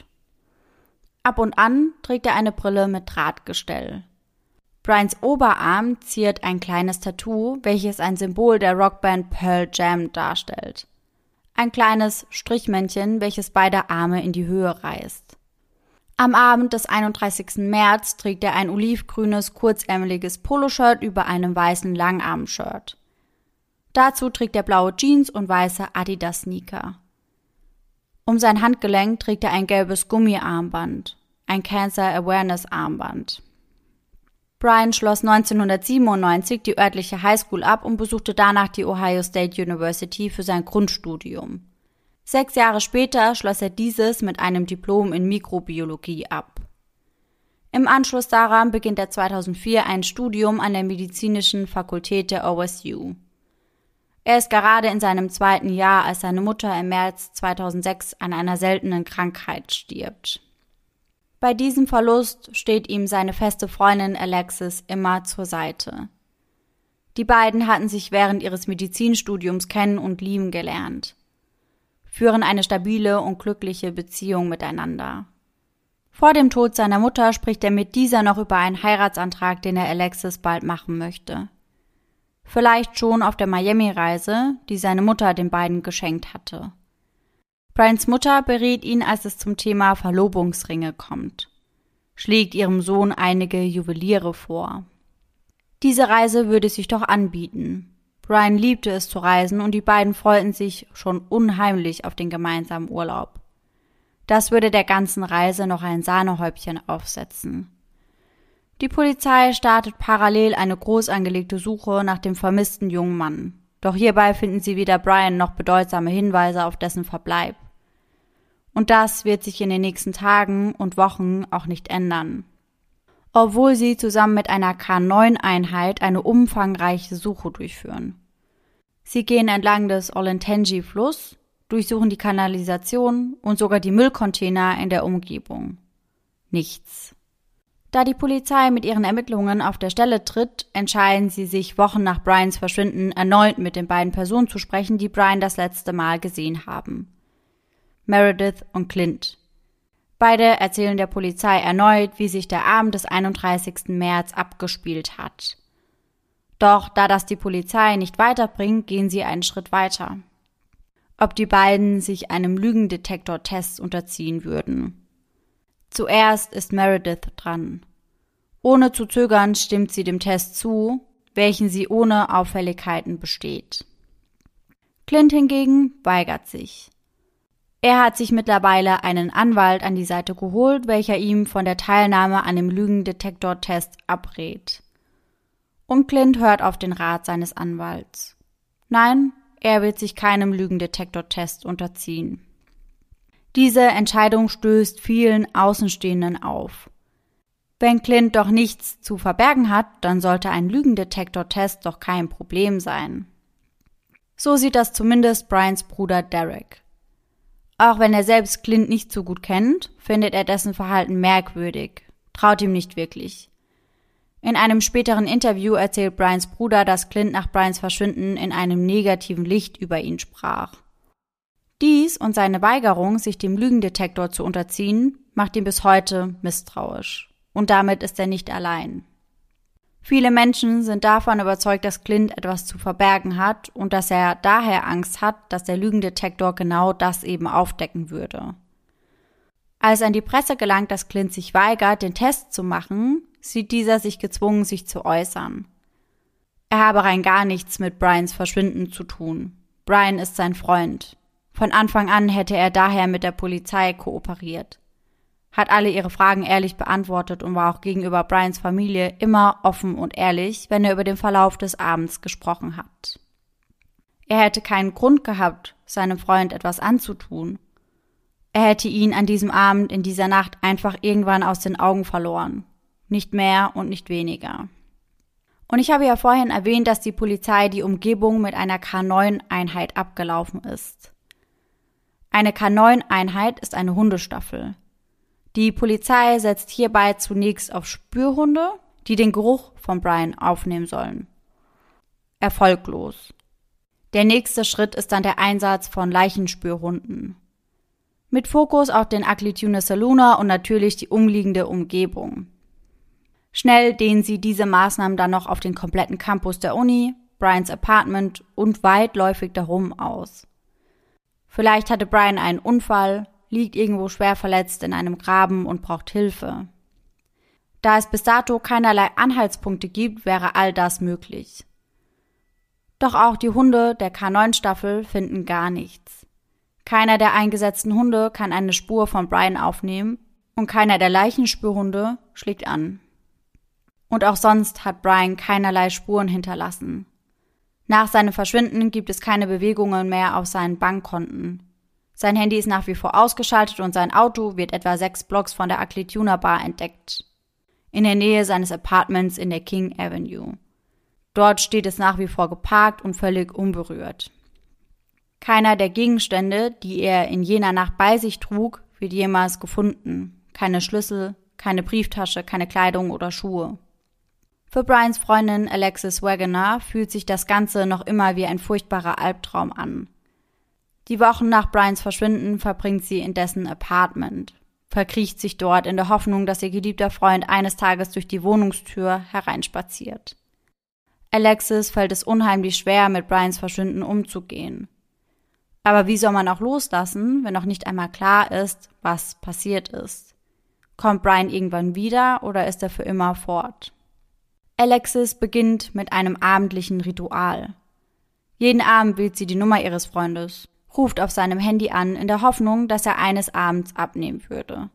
S1: Ab und an trägt er eine Brille mit Drahtgestell. Brians Oberarm ziert ein kleines Tattoo, welches ein Symbol der Rockband Pearl Jam darstellt. Ein kleines Strichmännchen, welches beide Arme in die Höhe reißt. Am Abend des 31. März trägt er ein olivgrünes, kurzärmeliges Poloshirt über einem weißen Langarmshirt. Dazu trägt er blaue Jeans und weiße Adidas-Sneaker. Um sein Handgelenk trägt er ein gelbes Gummiarmband, ein Cancer-Awareness-Armband. Brian schloss 1997 die örtliche Highschool ab und besuchte danach die Ohio State University für sein Grundstudium. 6 Jahre später schloss er dieses mit einem Diplom in Mikrobiologie ab. Im Anschluss daran beginnt er 2004 ein Studium an der medizinischen Fakultät der OSU. Er ist gerade in seinem 2. Jahr, als seine Mutter im März 2006 an einer seltenen Krankheit stirbt. Bei diesem Verlust steht ihm seine feste Freundin Alexis immer zur Seite. Die beiden hatten sich während ihres Medizinstudiums kennen und lieben gelernt, führen eine stabile und glückliche Beziehung miteinander. Vor dem Tod seiner Mutter spricht er mit dieser noch über einen Heiratsantrag, den er Alexis bald machen möchte. Vielleicht schon auf der Miami-Reise, die seine Mutter den beiden geschenkt hatte. Brians Mutter berät ihn, als es zum Thema Verlobungsringe kommt, schlägt ihrem Sohn einige Juweliere vor. Diese Reise würde sich doch anbieten. Brian liebte es zu reisen und die beiden freuten sich schon unheimlich auf den gemeinsamen Urlaub. Das würde der ganzen Reise noch ein Sahnehäubchen aufsetzen. Die Polizei startet parallel eine groß angelegte Suche nach dem vermissten jungen Mann. Doch hierbei finden sie weder Brian noch bedeutsame Hinweise auf dessen Verbleib. Und das wird sich in den nächsten Tagen und Wochen auch nicht ändern. Obwohl sie zusammen mit einer K9-Einheit eine umfangreiche Suche durchführen. Sie gehen entlang des Olentangy-Fluss, durchsuchen die Kanalisation und sogar die Müllcontainer in der Umgebung. Nichts. Da die Polizei mit ihren Ermittlungen auf der Stelle tritt, entscheiden sie sich Wochen nach Brians Verschwinden erneut mit den beiden Personen zu sprechen, die Brian das letzte Mal gesehen haben. Meredith und Clint. Beide erzählen der Polizei erneut, wie sich der Abend des 31. März abgespielt hat. Doch da das die Polizei nicht weiterbringt, gehen sie einen Schritt weiter. Ob die beiden sich einem Lügendetektor-Test unterziehen würden. Zuerst ist Meredith dran. Ohne zu zögern stimmt sie dem Test zu, welchen sie ohne Auffälligkeiten besteht. Clint hingegen weigert sich. Er hat sich mittlerweile einen Anwalt an die Seite geholt, welcher ihm von der Teilnahme an dem Lügendetektor-Test abrät. Und Clint hört auf den Rat seines Anwalts. Nein, er wird sich keinem Lügendetektor-Test unterziehen. Diese Entscheidung stößt vielen Außenstehenden auf. Wenn Clint doch nichts zu verbergen hat, dann sollte ein Lügendetektor-Test doch kein Problem sein. So sieht das zumindest Brians Bruder Derek. Auch wenn er selbst Clint nicht so gut kennt, findet er dessen Verhalten merkwürdig, traut ihm nicht wirklich. In einem späteren Interview erzählt Brians Bruder, dass Clint nach Brians Verschwinden in einem negativen Licht über ihn sprach. Dies und seine Weigerung, sich dem Lügendetektor zu unterziehen, macht ihn bis heute misstrauisch. Und damit ist er nicht allein. Viele Menschen sind davon überzeugt, dass Clint etwas zu verbergen hat und dass er daher Angst hat, dass der Lügendetektor genau das eben aufdecken würde. Als an die Presse gelangt, dass Clint sich weigert, den Test zu machen, sieht dieser sich gezwungen, sich zu äußern. Er habe rein gar nichts mit Brians Verschwinden zu tun. Brian ist sein Freund. Von Anfang an hätte er daher mit der Polizei kooperiert. Hat alle ihre Fragen ehrlich beantwortet und war auch gegenüber Brians Familie immer offen und ehrlich, wenn er über den Verlauf des Abends gesprochen hat. Er hätte keinen Grund gehabt, seinem Freund etwas anzutun. Er hätte ihn an diesem Abend in dieser Nacht einfach irgendwann aus den Augen verloren. Nicht mehr und nicht weniger. Und ich habe ja vorhin erwähnt, dass die Polizei die Umgebung mit einer K9-Einheit abgelaufen ist. Eine K9-Einheit ist eine Hundestaffel. Die Polizei setzt hierbei zunächst auf Spürhunde, die den Geruch von Brian aufnehmen sollen. Erfolglos. Der nächste Schritt ist dann der Einsatz von Leichenspürhunden. Mit Fokus auf den Acklitunas Luna und natürlich die umliegende Umgebung. Schnell dehnen sie diese Maßnahmen dann noch auf den kompletten Campus der Uni, Brians Apartment und weitläufig darum aus. Vielleicht hatte Brian einen Unfall, liegt irgendwo schwer verletzt in einem Graben und braucht Hilfe. Da es bis dato keinerlei Anhaltspunkte gibt, wäre all das möglich. Doch auch die Hunde der K9-Staffel finden gar nichts. Keiner der eingesetzten Hunde kann eine Spur von Brian aufnehmen und keiner der Leichenspürhunde schlägt an. Und auch sonst hat Brian keinerlei Spuren hinterlassen. Nach seinem Verschwinden gibt es keine Bewegungen mehr auf seinen Bankkonten. Sein Handy ist nach wie vor ausgeschaltet und sein Auto wird etwa 6 Blocks von der Ugly Tuna Bar entdeckt. In der Nähe seines Apartments in der King Avenue. Dort steht es nach wie vor geparkt und völlig unberührt. Keiner der Gegenstände, die er in jener Nacht bei sich trug, wird jemals gefunden. Keine Schlüssel, keine Brieftasche, keine Kleidung oder Schuhe. Für Brians Freundin Alexis Wagoner fühlt sich das Ganze noch immer wie ein furchtbarer Albtraum an. Die Wochen nach Brians Verschwinden verbringt sie in dessen Apartment, verkriecht sich dort in der Hoffnung, dass ihr geliebter Freund eines Tages durch die Wohnungstür hereinspaziert. Alexis fällt es unheimlich schwer, mit Brians Verschwinden umzugehen. Aber wie soll man auch loslassen, wenn noch nicht einmal klar ist, was passiert ist? Kommt Brian irgendwann wieder oder ist er für immer fort? Alexis beginnt mit einem abendlichen Ritual. Jeden Abend wählt sie die Nummer ihres Freundes, ruft auf seinem Handy an, in der Hoffnung, dass er eines Abends abnehmen würde.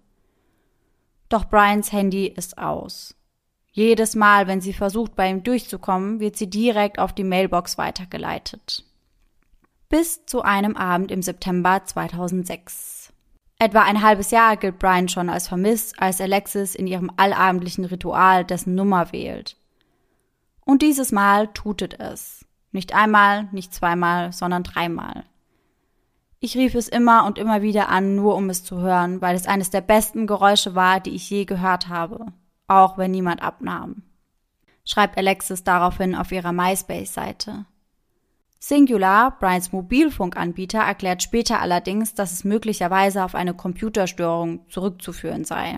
S1: Doch Brians Handy ist aus. Jedes Mal, wenn sie versucht, bei ihm durchzukommen, wird sie direkt auf die Mailbox weitergeleitet. Bis zu einem Abend im September 2006. Etwa ein halbes Jahr gilt Brian schon als vermisst, als Alexis in ihrem allabendlichen Ritual dessen Nummer wählt. Und dieses Mal tutet es. Nicht einmal, nicht zweimal, sondern 3-mal. Ich rief es immer und immer wieder an, nur um es zu hören, weil es eines der besten Geräusche war, die ich je gehört habe, auch wenn niemand abnahm. Schreibt Alexis daraufhin auf ihrer MySpace-Seite. Cingular, Brians Mobilfunkanbieter, erklärt später allerdings, dass es möglicherweise auf eine Computerstörung zurückzuführen sei.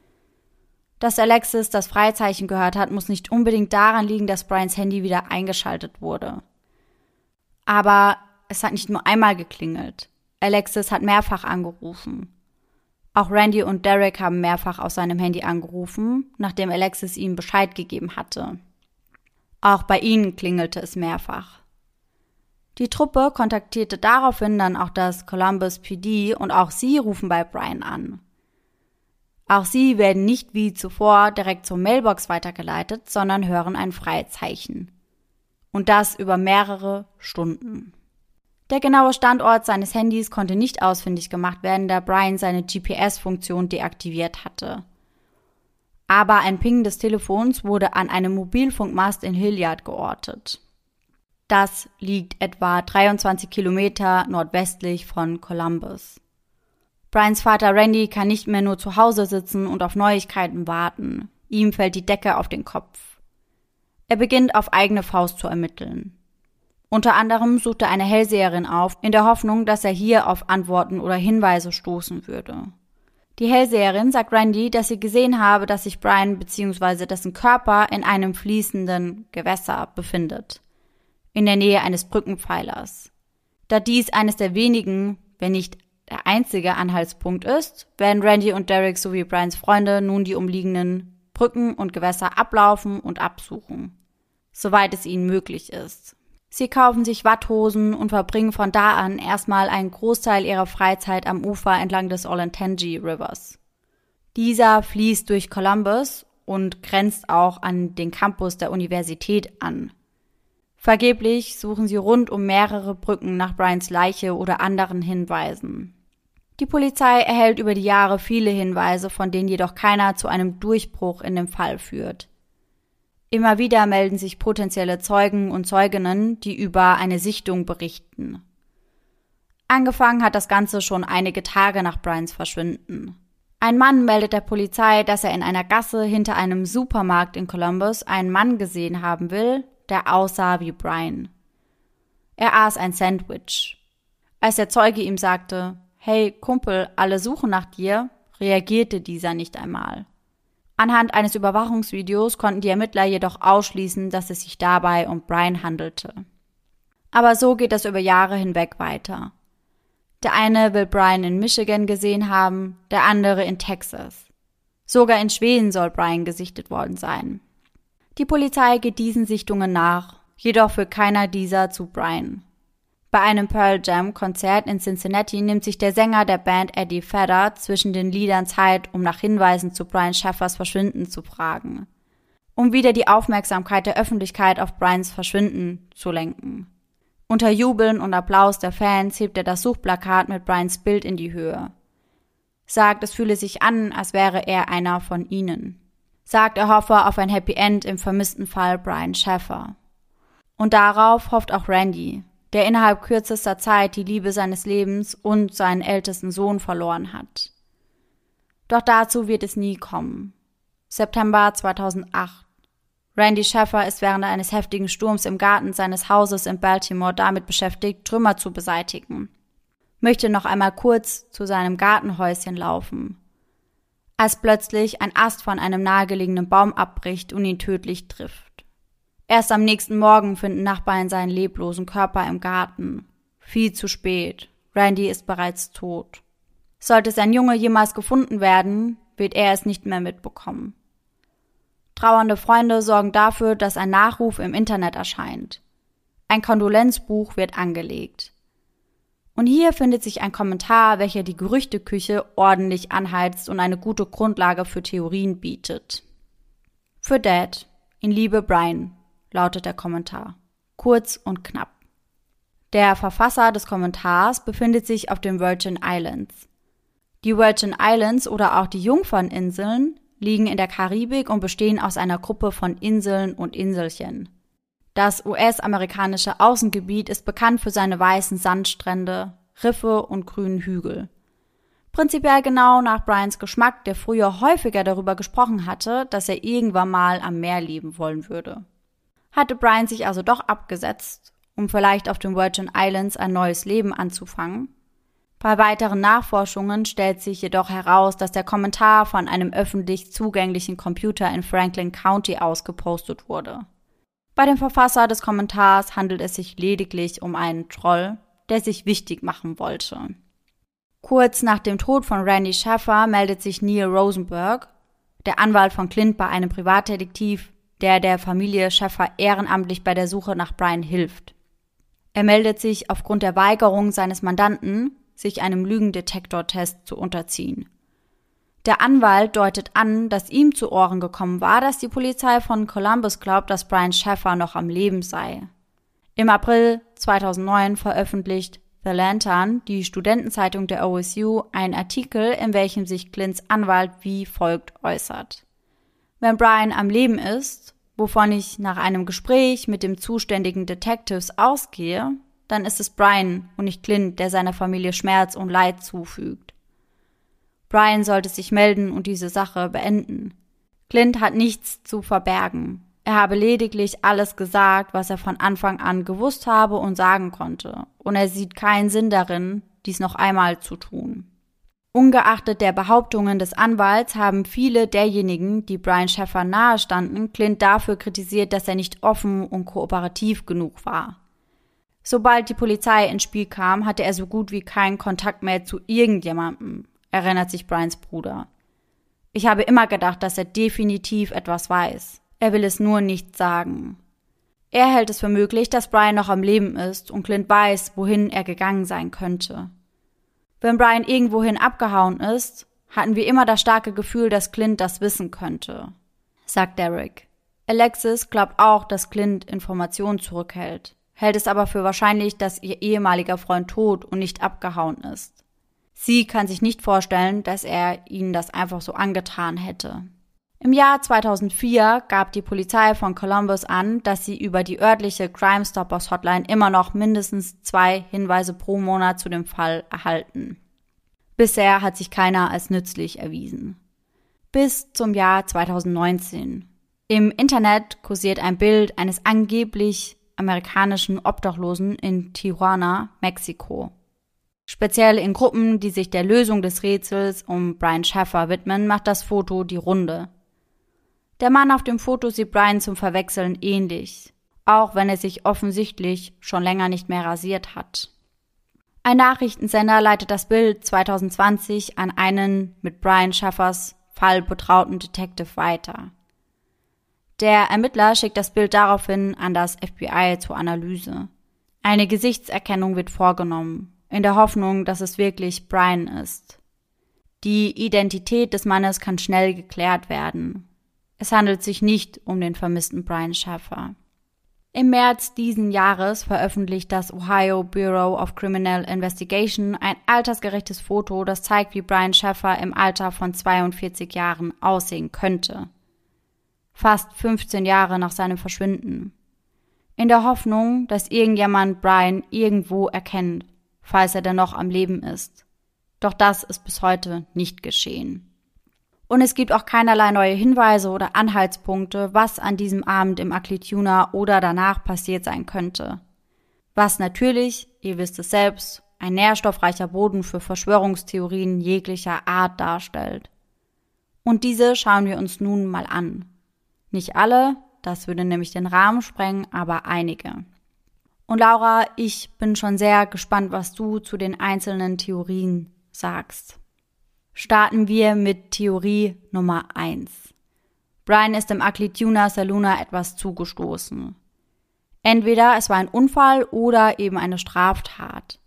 S1: Dass Alexis das Freizeichen gehört hat, muss nicht unbedingt daran liegen, dass Brians Handy wieder eingeschaltet wurde. Aber es hat nicht nur einmal geklingelt. Alexis hat mehrfach angerufen. Auch Randy und Derek haben mehrfach auf seinem Handy angerufen, nachdem Alexis ihm Bescheid gegeben hatte. Auch bei ihnen klingelte es mehrfach. Die Truppe kontaktierte daraufhin dann auch das Columbus PD und auch sie rufen bei Brian an. Auch sie werden nicht wie zuvor direkt zur Mailbox weitergeleitet, sondern hören ein Freizeichen. Und das über mehrere Stunden. Der genaue Standort seines Handys konnte nicht ausfindig gemacht werden, da Brian seine GPS-Funktion deaktiviert hatte. Aber ein Ping des Telefons wurde an einem Mobilfunkmast in Hilliard geortet. Das liegt etwa 23 Kilometer nordwestlich von Columbus. Brians Vater Randy kann nicht mehr nur zu Hause sitzen und auf Neuigkeiten warten. Ihm fällt die Decke auf den Kopf. Er beginnt auf eigene Faust zu ermitteln. Unter anderem sucht er eine Hellseherin auf, in der Hoffnung, dass er hier auf Antworten oder Hinweise stoßen würde. Die Hellseherin sagt Randy, dass sie gesehen habe, dass sich Brian bzw. dessen Körper in einem fließenden Gewässer befindet, in der Nähe eines Brückenpfeilers. Da dies eines der wenigen, wenn nicht der einzige Anhaltspunkt ist, werden Randy und Derek sowie Brians Freunde nun die umliegenden Brücken und Gewässer ablaufen und absuchen, soweit es ihnen möglich ist. Sie kaufen sich Watthosen und verbringen von da an erstmal einen Großteil ihrer Freizeit am Ufer entlang des Olentangy Rivers. Dieser fließt durch Columbus und grenzt auch an den Campus der Universität an. Vergeblich suchen sie rund um mehrere Brücken nach Brians Leiche oder anderen Hinweisen. Die Polizei erhält über die Jahre viele Hinweise, von denen jedoch keiner zu einem Durchbruch in dem Fall führt. Immer wieder melden sich potenzielle Zeugen und Zeuginnen, die über eine Sichtung berichten. Angefangen hat das Ganze schon einige Tage nach Brians Verschwinden. Ein Mann meldet der Polizei, dass er in einer Gasse hinter einem Supermarkt in Columbus einen Mann gesehen haben will, der aussah wie Brian. Er aß ein Sandwich. Als der Zeuge ihm sagte, »Hey, Kumpel, alle suchen nach dir«, reagierte dieser nicht einmal. Anhand eines Überwachungsvideos konnten die Ermittler jedoch ausschließen, dass es sich dabei um Brian handelte. Aber so geht es über Jahre hinweg weiter. Der eine will Brian in Michigan gesehen haben, der andere in Texas. Sogar in Schweden soll Brian gesichtet worden sein. Die Polizei geht diesen Sichtungen nach, jedoch führt keiner dieser zu Brian. Bei einem Pearl Jam-Konzert in Cincinnati nimmt sich der Sänger der Band Eddie Vedder zwischen den Liedern Zeit, um nach Hinweisen zu Brian Sheffers Verschwinden zu fragen, um wieder die Aufmerksamkeit der Öffentlichkeit auf Brians Verschwinden zu lenken. Unter Jubeln und Applaus der Fans hebt er das Suchplakat mit Brians Bild in die Höhe. Sagt, es fühle sich an, als wäre er einer von ihnen. Sagt, er hoffe auf ein Happy End im vermissten Fall Brian Sheffer. Und darauf hofft auch Randy, der innerhalb kürzester Zeit die Liebe seines Lebens und seinen ältesten Sohn verloren hat. Doch dazu wird es nie kommen. September 2008. Randy Sheffer ist während eines heftigen Sturms im Garten seines Hauses in Baltimore damit beschäftigt, Trümmer zu beseitigen. Möchte noch einmal kurz zu seinem Gartenhäuschen laufen, als plötzlich ein Ast von einem nahegelegenen Baum abbricht und ihn tödlich trifft. Erst am nächsten Morgen finden Nachbarn seinen leblosen Körper im Garten. Viel zu spät. Randy ist bereits tot. Sollte sein Junge jemals gefunden werden, wird er es nicht mehr mitbekommen. Trauernde Freunde sorgen dafür, dass ein Nachruf im Internet erscheint. Ein Kondolenzbuch wird angelegt. Und hier findet sich ein Kommentar, welcher die Gerüchteküche ordentlich anheizt und eine gute Grundlage für Theorien bietet. Für Dad, in Liebe Brian, lautet der Kommentar. Kurz und knapp. Der Verfasser des Kommentars befindet sich auf den Virgin Islands. Die Virgin Islands oder auch die Jungferninseln liegen in der Karibik und bestehen aus einer Gruppe von Inseln und Inselchen. Das US-amerikanische Außengebiet ist bekannt für seine weißen Sandstrände, Riffe und grünen Hügel. Prinzipiell genau nach Brians Geschmack, der früher häufiger darüber gesprochen hatte, dass er irgendwann mal am Meer leben wollen würde. Hatte Brian sich also doch abgesetzt, um vielleicht auf den Virgin Islands ein neues Leben anzufangen? Bei weiteren Nachforschungen stellt sich jedoch heraus, dass der Kommentar von einem öffentlich zugänglichen Computer in Franklin County aus gepostet wurde. Bei dem Verfasser des Kommentars handelt es sich lediglich um einen Troll, der sich wichtig machen wollte. Kurz nach dem Tod von Randy Sheffer meldet sich Neil Rosenberg, der Anwalt von Clint, bei einem Privatdetektiv, der Familie Sheffer ehrenamtlich bei der Suche nach Brian hilft. Er meldet sich aufgrund der Weigerung seines Mandanten, sich einem Lügendetektortest zu unterziehen. Der Anwalt deutet an, dass ihm zu Ohren gekommen war, dass die Polizei von Columbus glaubt, dass Brian Sheffer noch am Leben sei. Im April 2009 veröffentlicht The Lantern, die Studentenzeitung der OSU, einen Artikel, in welchem sich Clints Anwalt wie folgt äußert. Wenn Brian am Leben ist, wovon ich nach einem Gespräch mit dem zuständigen Detectives ausgehe, dann ist es Brian und nicht Clint, der seiner Familie Schmerz und Leid zufügt. Brian sollte sich melden und diese Sache beenden. Clint hat nichts zu verbergen. Er habe lediglich alles gesagt, was er von Anfang an gewusst habe und sagen konnte, und er sieht keinen Sinn darin, dies noch einmal zu tun. Ungeachtet der Behauptungen des Anwalts haben viele derjenigen, die Brian Sheffer nahestanden, Clint dafür kritisiert, dass er nicht offen und kooperativ genug war. Sobald die Polizei ins Spiel kam, hatte er so gut wie keinen Kontakt mehr zu irgendjemandem, erinnert sich Brians Bruder. Ich habe immer gedacht, dass er definitiv etwas weiß. Er will es nur nicht sagen. Er hält es für möglich, dass Brian noch am Leben ist und Clint weiß, wohin er gegangen sein könnte. Wenn Brian irgendwohin abgehauen ist, hatten wir immer das starke Gefühl, dass Clint das wissen könnte, sagt Derek. Alexis glaubt auch, dass Clint Informationen zurückhält, hält es aber für wahrscheinlich, dass ihr ehemaliger Freund tot und nicht abgehauen ist. Sie kann sich nicht vorstellen, dass er ihnen das einfach so angetan hätte. Im Jahr 2004 gab die Polizei von Columbus an, dass sie über die örtliche Crime Stoppers Hotline immer noch mindestens 2 Hinweise pro Monat zu dem Fall erhalten. Bisher hat sich keiner als nützlich erwiesen. Bis zum Jahr 2019. Im Internet kursiert ein Bild eines angeblich amerikanischen Obdachlosen in Tijuana, Mexiko. Speziell in Gruppen, die sich der Lösung des Rätsels um Brian Sheffer widmen, macht das Foto die Runde. Der Mann auf dem Foto sieht Brian zum Verwechseln ähnlich, auch wenn er sich offensichtlich schon länger nicht mehr rasiert hat. Ein Nachrichtensender leitet das Bild 2020 an einen mit Brian Sheffers Fall betrauten Detective weiter. Der Ermittler schickt das Bild daraufhin an das FBI zur Analyse. Eine Gesichtserkennung wird vorgenommen, in der Hoffnung, dass es wirklich Brian ist. Die Identität des Mannes kann schnell geklärt werden. Es handelt sich nicht um den vermissten Brian Shaffer. Im März diesen Jahres veröffentlicht das Ohio Bureau of Criminal Investigation ein altersgerechtes Foto, das zeigt, wie Brian Shaffer im Alter von 42 Jahren aussehen könnte. Fast 15 Jahre nach seinem Verschwinden. In der Hoffnung, dass irgendjemand Brian irgendwo erkennt, falls er denn noch am Leben ist. Doch das ist bis heute nicht geschehen. Und es gibt auch keinerlei neue Hinweise oder Anhaltspunkte, was an diesem Abend im Ugly Tuna oder danach passiert sein könnte. Was natürlich, ihr wisst es selbst, ein nährstoffreicher Boden für Verschwörungstheorien jeglicher Art darstellt. Und diese schauen wir uns nun mal an. Nicht alle, das würde nämlich den Rahmen sprengen, aber einige. Und Laura, ich bin schon sehr gespannt, was du zu den einzelnen Theorien sagst. Starten wir mit Theorie Nummer 1. Brian ist im Ugly Tuna Saloona etwas zugestoßen. Entweder es war ein Unfall oder eben eine Straftat.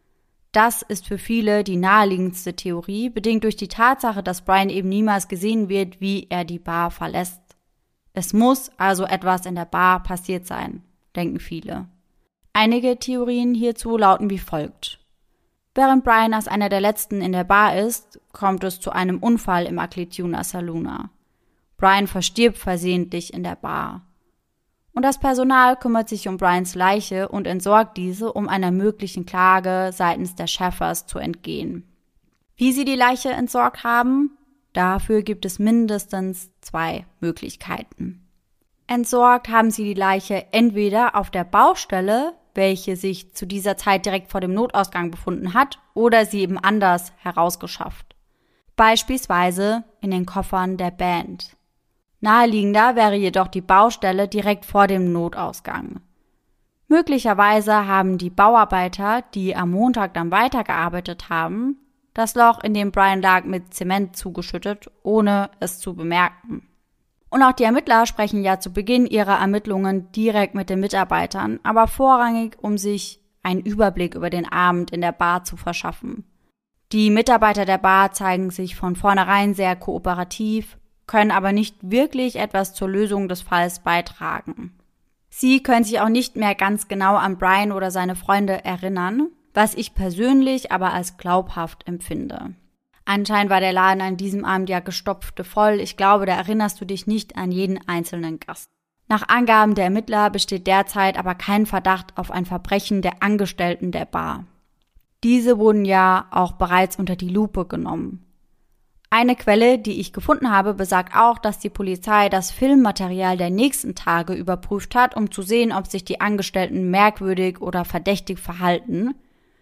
S1: Das ist für viele die naheliegendste Theorie, bedingt durch die Tatsache, dass Brian eben niemals gesehen wird, wie er die Bar verlässt. Es muss also etwas in der Bar passiert sein, denken viele. Einige Theorien hierzu lauten wie folgt. Während Brian als einer der letzten in der Bar ist, kommt es zu einem Unfall im Ugly Tuna Saloona. Brian verstirbt versehentlich in der Bar. Und das Personal kümmert sich um Brians Leiche und entsorgt diese, um einer möglichen Klage seitens der Shaffers zu entgehen. Wie sie die Leiche entsorgt haben? Dafür gibt es mindestens 2 Möglichkeiten. Entsorgt haben sie die Leiche entweder auf der Baustelle, welche sich zu dieser Zeit direkt vor dem Notausgang befunden hat, oder sie eben anders herausgeschafft. Beispielsweise in den Koffern der Band. Naheliegender wäre jedoch die Baustelle direkt vor dem Notausgang. Möglicherweise haben die Bauarbeiter, die am Montag dann weitergearbeitet haben, das Loch, in dem Brian lag, mit Zement zugeschüttet, ohne es zu bemerken. Und auch die Ermittler sprechen ja zu Beginn ihrer Ermittlungen direkt mit den Mitarbeitern, aber vorrangig, um sich einen Überblick über den Abend in der Bar zu verschaffen. Die Mitarbeiter der Bar zeigen sich von vornherein sehr kooperativ, können aber nicht wirklich etwas zur Lösung des Falls beitragen. Sie können sich auch nicht mehr ganz genau an Brian oder seine Freunde erinnern, was ich persönlich aber als glaubhaft empfinde. Anscheinend war der Laden an diesem Abend ja gestopfte voll. Ich glaube, da erinnerst du dich nicht an jeden einzelnen Gast. Nach Angaben der Ermittler besteht derzeit aber kein Verdacht auf ein Verbrechen der Angestellten der Bar. Diese wurden ja auch bereits unter die Lupe genommen. Eine Quelle, die ich gefunden habe, besagt auch, dass die Polizei das Filmmaterial der nächsten Tage überprüft hat, um zu sehen, ob sich die Angestellten merkwürdig oder verdächtig verhalten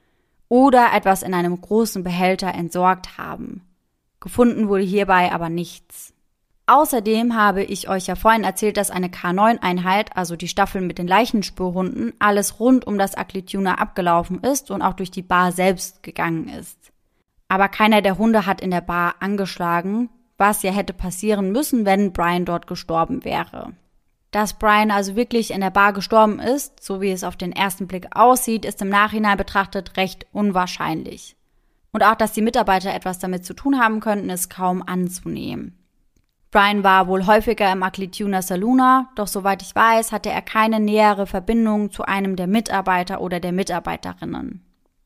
S1: oder etwas in einem großen Behälter entsorgt haben. Gefunden wurde hierbei aber nichts. Außerdem habe ich euch ja vorhin erzählt, dass eine K9-Einheit, also die Staffel mit den Leichenspürhunden, alles rund um das Ugly Tuna abgelaufen ist und auch durch die Bar selbst gegangen ist. Aber keiner der Hunde hat in der Bar angeschlagen, was ja hätte passieren müssen, wenn Brian dort gestorben wäre. Dass Brian also wirklich in der Bar gestorben ist, so wie es auf den ersten Blick aussieht, ist im Nachhinein betrachtet recht unwahrscheinlich. Und auch, dass die Mitarbeiter etwas damit zu tun haben könnten, ist kaum anzunehmen. Brian war wohl häufiger im Ugly Tuna Saloona, doch soweit ich weiß, hatte er keine nähere Verbindung zu einem der Mitarbeiter oder der Mitarbeiterinnen.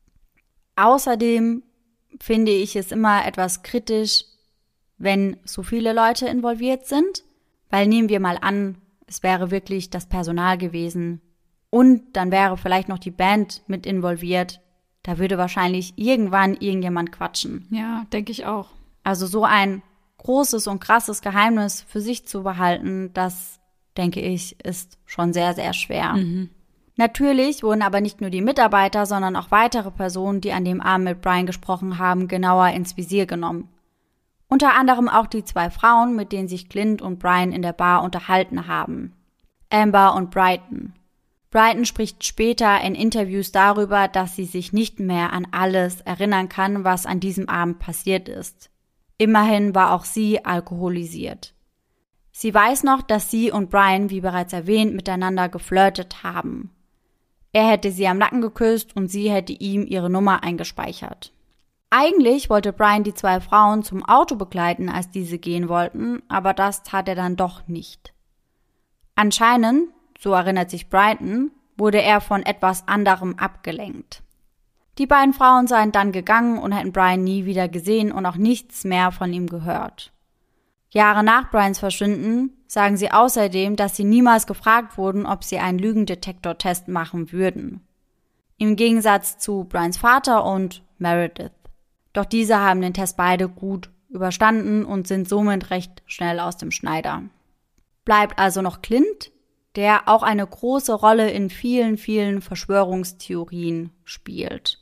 S1: Außerdem finde ich es immer etwas kritisch, wenn so viele Leute involviert sind, weil nehmen wir mal an, es wäre wirklich das Personal gewesen und dann wäre vielleicht noch die Band mit involviert. Da würde wahrscheinlich irgendwann irgendjemand quatschen.
S2: Ja, denke ich auch.
S1: Also so ein großes und krasses Geheimnis für sich zu behalten, das, denke ich, ist schon sehr, sehr schwer.
S2: Mhm.
S1: Natürlich wurden aber nicht nur die Mitarbeiter, sondern auch weitere Personen, die an dem Abend mit Brian gesprochen haben, genauer ins Visier genommen. Unter anderem auch die 2 Frauen, mit denen sich Clint und Brian in der Bar unterhalten haben. Amber und Brighton. Brighton spricht später in Interviews darüber, dass sie sich nicht mehr an alles erinnern kann, was an diesem Abend passiert ist. Immerhin war auch sie alkoholisiert. Sie weiß noch, dass sie und Brian, wie bereits erwähnt, miteinander geflirtet haben. Er hätte sie am Nacken geküsst und sie hätte ihm ihre Nummer eingespeichert. Eigentlich wollte Brian die 2 Frauen zum Auto begleiten, als diese gehen wollten, aber das tat er dann doch nicht. Anscheinend, so erinnert sich Brighton, wurde er von etwas anderem abgelenkt. Die beiden Frauen seien dann gegangen und hätten Brian nie wieder gesehen und auch nichts mehr von ihm gehört. Jahre nach Brians Verschwinden sagen sie außerdem, dass sie niemals gefragt wurden, ob sie einen Lügendetektortest machen würden. Im Gegensatz zu Brians Vater und Meredith. Doch diese haben den Test beide gut überstanden und sind somit recht schnell aus dem Schneider. Bleibt also noch Clint, der auch eine große Rolle in vielen, vielen Verschwörungstheorien spielt.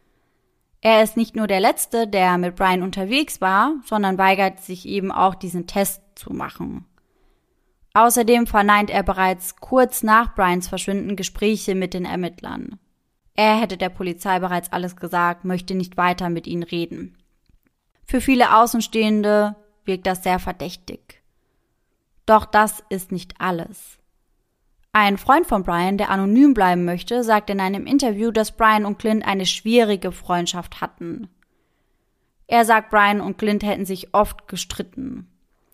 S1: Er ist nicht nur der Letzte, der mit Brian unterwegs war, sondern weigert sich eben auch, diesen Test zu machen. Außerdem verneint er bereits kurz nach Brians Verschwinden Gespräche mit den Ermittlern. Er hätte der Polizei bereits alles gesagt, möchte nicht weiter mit ihnen reden. Für viele Außenstehende wirkt das sehr verdächtig. Doch das ist nicht alles. Ein Freund von Brian, der anonym bleiben möchte, sagt in einem Interview, dass Brian und Clint eine schwierige Freundschaft hatten. Er sagt, Brian und Clint hätten sich oft gestritten.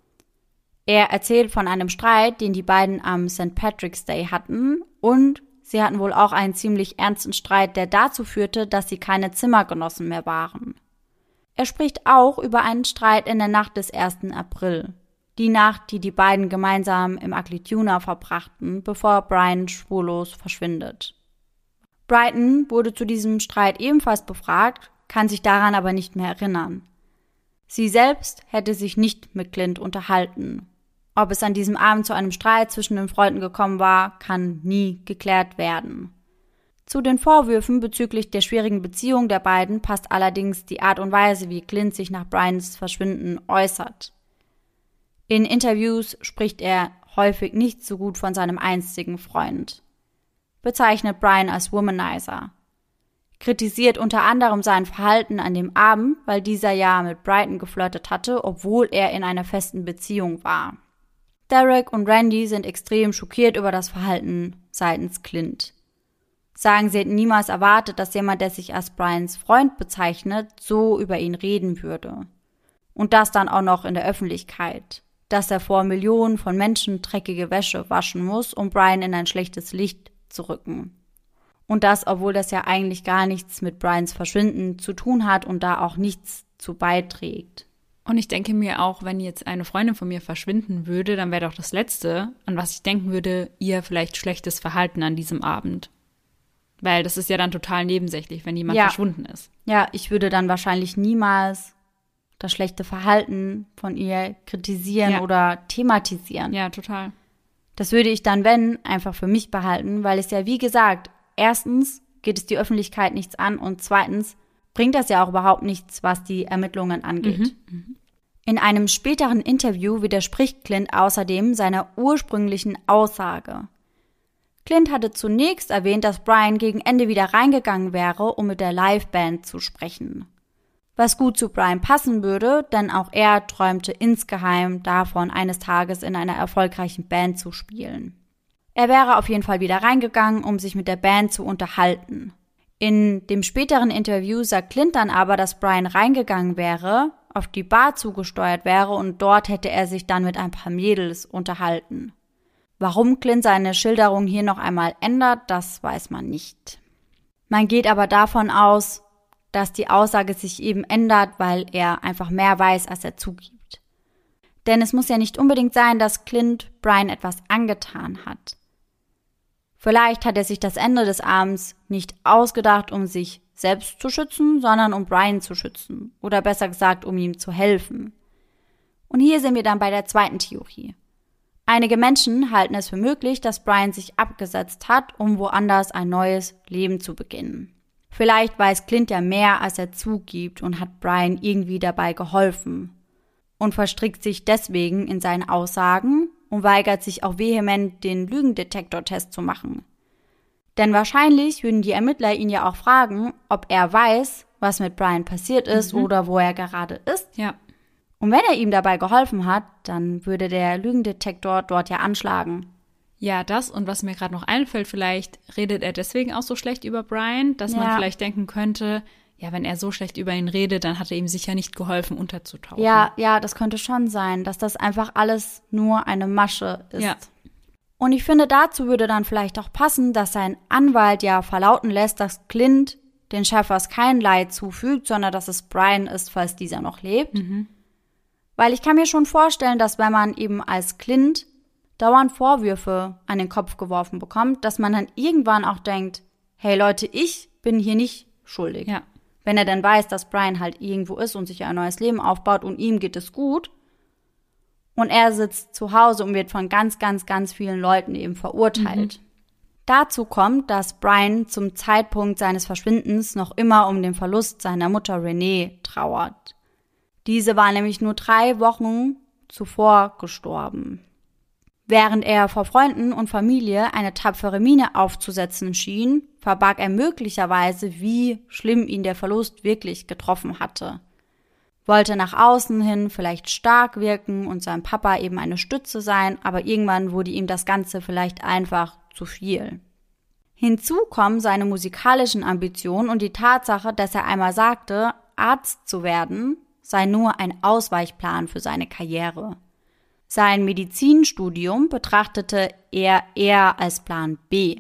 S1: Er erzählt von einem Streit, den die beiden am St. Patrick's Day hatten, und sie hatten wohl auch einen ziemlich ernsten Streit, der dazu führte, dass sie keine Zimmergenossen mehr waren. Er spricht auch über einen Streit in der Nacht des 1. April. Die Nacht, die die beiden gemeinsam im Aglituna verbrachten, bevor Brian spurlos verschwindet. Brighton wurde zu diesem Streit ebenfalls befragt, kann sich daran aber nicht mehr erinnern. Sie selbst hätte sich nicht mit Clint unterhalten. Ob es an diesem Abend zu einem Streit zwischen den Freunden gekommen war, kann nie geklärt werden. Zu den Vorwürfen bezüglich der schwierigen Beziehung der beiden passt allerdings die Art und Weise, wie Clint sich nach Brians Verschwinden äußert. In Interviews spricht er häufig nicht so gut von seinem einstigen Freund, bezeichnet Brian als Womanizer, kritisiert unter anderem sein Verhalten an dem Abend, weil dieser ja mit Brighton geflirtet hatte, obwohl er in einer festen Beziehung war. Derek und Randy sind extrem schockiert über das Verhalten seitens Clint. Sagen, sie hätten niemals erwartet, dass jemand, der sich als Brians Freund bezeichnet, so über ihn reden würde. Und das dann auch noch in der Öffentlichkeit. Dass er vor Millionen von Menschen dreckige Wäsche waschen muss, um Brian in ein schlechtes Licht zu rücken. Und das, obwohl das ja eigentlich gar nichts mit Brians Verschwinden zu tun hat und da auch nichts zu beiträgt.
S2: Und ich denke mir auch, wenn jetzt eine Freundin von mir verschwinden würde, dann wäre doch das Letzte, an was ich denken würde, ihr vielleicht schlechtes Verhalten an diesem Abend. Weil das ist ja dann total nebensächlich, wenn jemand verschwunden ist.
S1: Ja, ich würde dann wahrscheinlich niemals das schlechte Verhalten von ihr kritisieren oder thematisieren.
S2: Ja, total.
S1: Das würde ich dann, wenn, einfach für mich behalten, weil es ja, wie gesagt, erstens geht es die Öffentlichkeit nichts an und zweitens bringt das ja auch überhaupt nichts, was die Ermittlungen angeht. In einem späteren Interview widerspricht Clint außerdem seiner ursprünglichen Aussage. Clint hatte zunächst erwähnt, dass Brian gegen Ende wieder reingegangen wäre, um mit der Liveband zu sprechen. Was gut zu Brian passen würde, denn auch er träumte insgeheim davon, eines Tages in einer erfolgreichen Band zu spielen. Er wäre auf jeden Fall wieder reingegangen, um sich mit der Band zu unterhalten. In dem späteren Interview sagt Clint dann aber, dass Brian reingegangen wäre, auf die Bar zugesteuert wäre und dort hätte er sich dann mit ein paar Mädels unterhalten. Warum Clint seine Schilderung hier noch einmal ändert, das weiß man nicht. Man geht aber davon aus, dass die Aussage sich eben ändert, weil er einfach mehr weiß, als er zugibt. Denn es muss ja nicht unbedingt sein, dass Clint Brian etwas angetan hat. Vielleicht hat er sich das Ende des Abends nicht ausgedacht, um sich selbst zu schützen, sondern um Brian zu schützen. Oder besser gesagt, um ihm zu helfen. Und hier sind wir dann bei der zweiten Theorie. Einige Menschen halten es für möglich, dass Brian sich abgesetzt hat, um woanders ein neues Leben zu beginnen. Vielleicht weiß Clint ja mehr, als er zugibt und hat Brian irgendwie dabei geholfen. Und verstrickt sich deswegen in seinen Aussagen und weigert sich auch vehement, den Lügendetektortest zu machen. Denn wahrscheinlich würden die Ermittler ihn ja auch fragen, ob er weiß, was mit Brian passiert ist oder wo er gerade ist.
S2: Ja.
S1: Und wenn er ihm dabei geholfen hat, dann würde der Lügendetektor dort ja anschlagen.
S2: Ja, das und was mir gerade noch einfällt, vielleicht redet er deswegen auch so schlecht über Brian, dass man vielleicht denken könnte, ja, wenn er so schlecht über ihn redet, dann hat er ihm sicher nicht geholfen, unterzutauchen.
S1: Ja, das könnte schon sein, dass das einfach alles nur eine Masche ist.
S2: Ja.
S1: Und ich finde, dazu würde dann vielleicht auch passen, dass sein Anwalt ja verlauten lässt, dass Clint den Sheffers kein Leid zufügt, sondern dass es Brian ist, falls dieser noch lebt. Weil ich kann mir schon vorstellen, dass wenn man eben als Clint dauernd Vorwürfe an den Kopf geworfen bekommt, dass man dann irgendwann auch denkt, hey Leute, ich bin hier nicht schuldig.
S2: Ja.
S1: Wenn er dann weiß, dass Brian halt irgendwo ist und sich ein neues Leben aufbaut und ihm geht es gut und er sitzt zu Hause und wird von ganz, ganz, ganz vielen Leuten eben verurteilt. Dazu kommt, dass Brian zum Zeitpunkt seines Verschwindens noch immer um den Verlust seiner Mutter Renee trauert. Diese war nämlich nur 3 Wochen zuvor gestorben. Während er vor Freunden und Familie eine tapfere Miene aufzusetzen schien, verbarg er möglicherweise, wie schlimm ihn der Verlust wirklich getroffen hatte. Wollte nach außen hin vielleicht stark wirken und seinem Papa eben eine Stütze sein, aber irgendwann wurde ihm das Ganze vielleicht einfach zu viel. Hinzu kommen seine musikalischen Ambitionen und die Tatsache, dass er einmal sagte, Arzt zu werden sei nur ein Ausweichplan für seine Karriere. Sein Medizinstudium betrachtete er eher als Plan B.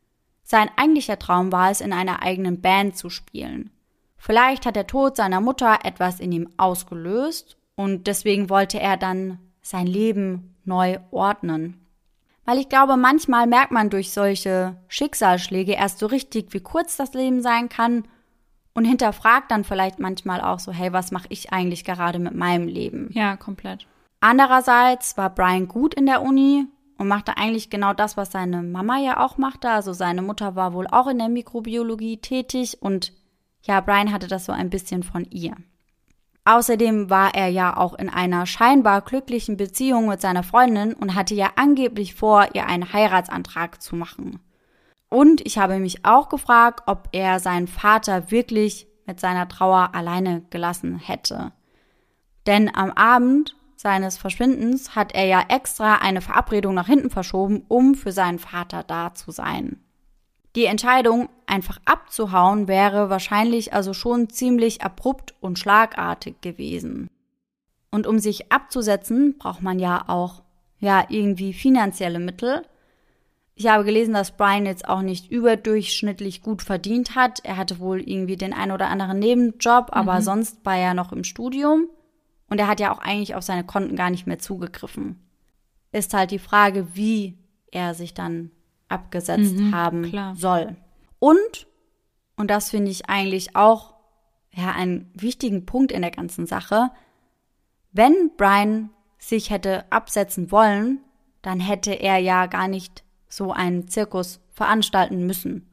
S1: Sein eigentlicher Traum war es, in einer eigenen Band zu spielen. Vielleicht hat der Tod seiner Mutter etwas in ihm ausgelöst und deswegen wollte er dann sein Leben neu ordnen. Weil ich glaube, manchmal merkt man durch solche Schicksalsschläge erst so richtig, wie kurz das Leben sein kann und hinterfragt dann vielleicht manchmal auch so, hey, was mache ich eigentlich gerade mit meinem Leben?
S2: Ja, komplett.
S1: Andererseits war Brian gut in der Uni und machte eigentlich genau das, was seine Mama ja auch machte. Also seine Mutter war wohl auch in der Mikrobiologie tätig und ja, Brian hatte das so ein bisschen von ihr. Außerdem war er ja auch in einer scheinbar glücklichen Beziehung mit seiner Freundin und hatte ja angeblich vor, ihr einen Heiratsantrag zu machen. Und ich habe mich auch gefragt, ob er seinen Vater wirklich mit seiner Trauer alleine gelassen hätte. Denn am Abend seines Verschwindens hat er ja extra eine Verabredung nach hinten verschoben, um für seinen Vater da zu sein. Die Entscheidung, einfach abzuhauen, wäre wahrscheinlich also schon ziemlich abrupt und schlagartig gewesen. Und um sich abzusetzen, braucht man ja auch irgendwie finanzielle Mittel. Ich habe gelesen, dass Brian jetzt auch nicht überdurchschnittlich gut verdient hat. Er hatte wohl irgendwie den ein oder anderen Nebenjob, aber sonst war er noch im Studium. Und er hat ja auch eigentlich auf seine Konten gar nicht mehr zugegriffen. Ist halt die Frage, wie er sich dann abgesetzt haben soll. Und das finde ich eigentlich auch einen wichtigen Punkt in der ganzen Sache, wenn Brian sich hätte absetzen wollen, dann hätte er ja gar nicht so einen Zirkus veranstalten müssen.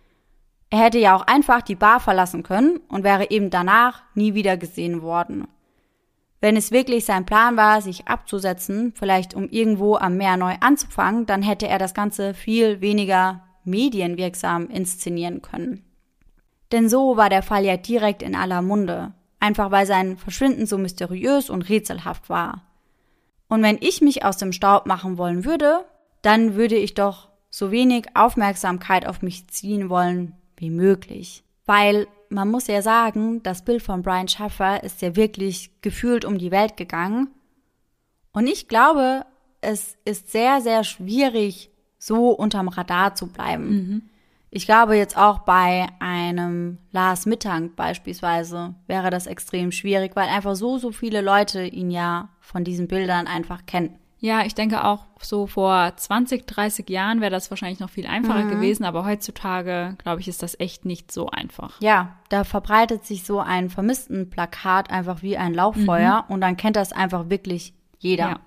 S1: Er hätte ja auch einfach die Bar verlassen können und wäre eben danach nie wieder gesehen worden. Wenn es wirklich sein Plan war, sich abzusetzen, vielleicht um irgendwo am Meer neu anzufangen, dann hätte er das Ganze viel weniger medienwirksam inszenieren können. Denn so war der Fall ja direkt in aller Munde, einfach weil sein Verschwinden so mysteriös und rätselhaft war. Und wenn ich mich aus dem Staub machen wollen würde, dann würde ich doch so wenig Aufmerksamkeit auf mich ziehen wollen wie möglich. Weil man muss ja sagen, das Bild von Brian Shaffer ist ja wirklich gefühlt um die Welt gegangen. Und ich glaube, es ist sehr, sehr schwierig, so unterm Radar zu bleiben. Ich glaube jetzt auch bei einem Lars Mittank beispielsweise wäre das extrem schwierig, weil einfach so viele Leute ihn ja von diesen Bildern einfach kennen.
S2: Ja, ich denke auch so vor 20, 30 Jahren wäre das wahrscheinlich noch viel einfacher gewesen, aber heutzutage, glaube ich, ist das echt nicht so einfach.
S1: Ja, da verbreitet sich so ein Vermissten-Plakat einfach wie ein Lauffeuer und dann kennt das einfach wirklich jeder.
S2: Ja.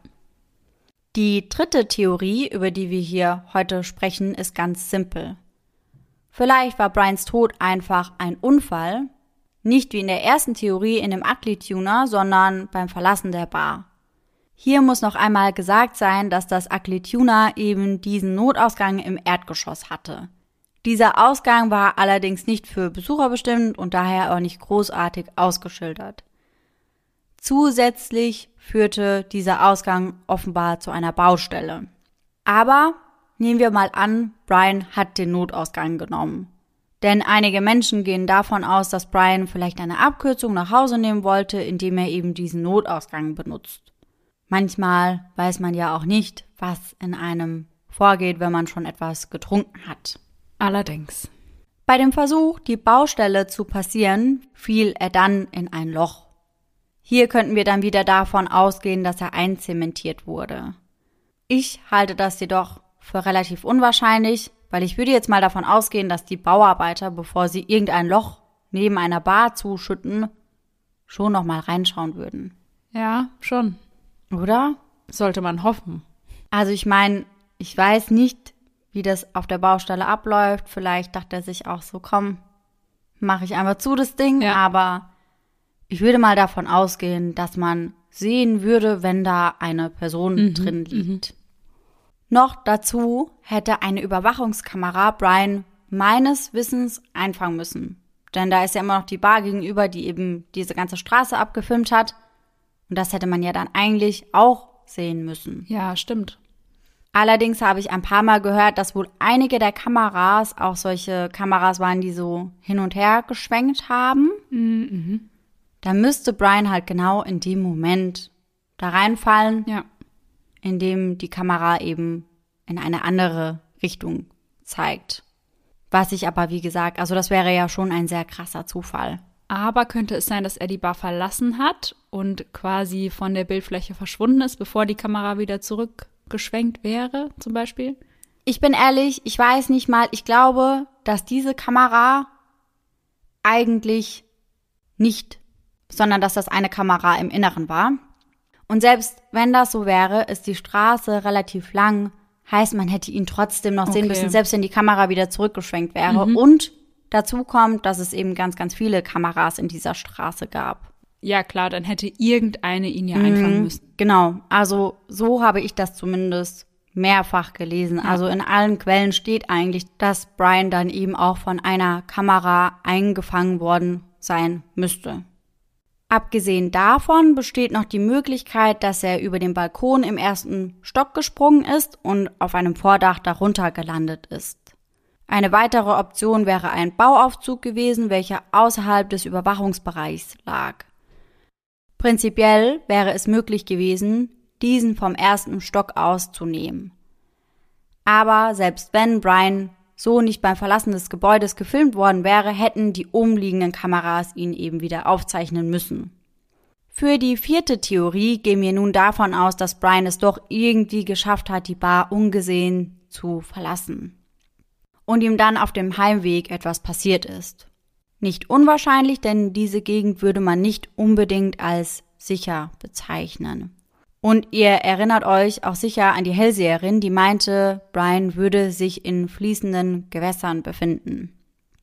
S1: Die dritte Theorie, über die wir hier heute sprechen, ist ganz simpel. Vielleicht war Brians Tod einfach ein Unfall, nicht wie in der ersten Theorie in dem Ugly Tuner, sondern beim Verlassen der Bar. Hier muss noch einmal gesagt sein, dass das Ugly Tuner eben diesen Notausgang im Erdgeschoss hatte. Dieser Ausgang war allerdings nicht für Besucher bestimmt und daher auch nicht großartig ausgeschildert. Zusätzlich führte dieser Ausgang offenbar zu einer Baustelle. Aber nehmen wir mal an, Brian hat den Notausgang genommen. Denn einige Menschen gehen davon aus, dass Brian vielleicht eine Abkürzung nach Hause nehmen wollte, indem er eben diesen Notausgang benutzt. Manchmal weiß man ja auch nicht, was in einem vorgeht, wenn man schon etwas getrunken hat.
S2: Allerdings.
S1: Bei dem Versuch, die Baustelle zu passieren, fiel er dann in ein Loch. Hier könnten wir dann wieder davon ausgehen, dass er einzementiert wurde. Ich halte das jedoch für relativ unwahrscheinlich, weil ich würde jetzt mal davon ausgehen, dass die Bauarbeiter, bevor sie irgendein Loch neben einer Bar zuschütten, schon noch mal reinschauen würden.
S2: Ja, schon.
S1: Oder?
S2: Sollte man hoffen.
S1: Also ich meine, ich weiß nicht, wie das auf der Baustelle abläuft. Vielleicht dachte er sich auch so, komm, mache ich einfach zu das Ding.
S2: Ja.
S1: Aber ich würde mal davon ausgehen, dass man sehen würde, wenn da eine Person drin liegt. Noch dazu hätte eine Überwachungskamera Brian meines Wissens einfangen müssen. Denn da ist ja immer noch die Bar gegenüber, die eben diese ganze Straße abgefilmt hat. Und das hätte man ja dann eigentlich auch sehen müssen.
S2: Ja, stimmt.
S1: Allerdings habe ich ein paar Mal gehört, dass wohl einige der Kameras auch solche Kameras waren, die so hin und her geschwenkt haben. Da müsste Brian halt genau in dem Moment da reinfallen,
S2: Ja.
S1: in dem die Kamera eben in eine andere Richtung zeigt. Was ich aber, wie gesagt, also das wäre ja schon ein sehr krasser Zufall.
S2: Aber könnte es sein, dass er die Bar verlassen hat und quasi von der Bildfläche verschwunden ist, bevor die Kamera wieder zurückgeschwenkt wäre, zum Beispiel?
S1: Ich bin ehrlich, ich weiß nicht mal, ich glaube, dass diese Kamera eigentlich nicht, sondern dass das eine Kamera im Inneren war. Und selbst wenn das so wäre, ist die Straße relativ lang, heißt, man hätte ihn trotzdem noch sehen müssen, selbst wenn die Kamera wieder zurückgeschwenkt wäre. Und dazu kommt, dass es eben ganz, ganz viele Kameras in dieser Straße gab.
S2: Ja, klar, dann hätte irgendeine ihn ja einfangen müssen.
S1: Genau, also so habe ich das zumindest mehrfach gelesen. Ja. Also in allen Quellen steht eigentlich, dass Brian dann eben auch von einer Kamera eingefangen worden sein müsste. Abgesehen davon besteht noch die Möglichkeit, dass er über den Balkon im ersten Stock gesprungen ist und auf einem Vordach darunter gelandet ist. Eine weitere Option wäre ein Bauaufzug gewesen, welcher außerhalb des Überwachungsbereichs lag. Prinzipiell wäre es möglich gewesen, diesen vom ersten Stock aus zu nehmen. Aber selbst wenn Brian so nicht beim Verlassen des Gebäudes gefilmt worden wäre, hätten die umliegenden Kameras ihn eben wieder aufzeichnen müssen. Für die vierte Theorie gehen wir nun davon aus, dass Brian es doch irgendwie geschafft hat, die Bar ungesehen zu verlassen. Und ihm dann auf dem Heimweg etwas passiert ist. Nicht unwahrscheinlich, denn diese Gegend würde man nicht unbedingt als sicher bezeichnen. Und ihr erinnert euch auch sicher an die Hellseherin, die meinte, Brian würde sich in fließenden Gewässern befinden.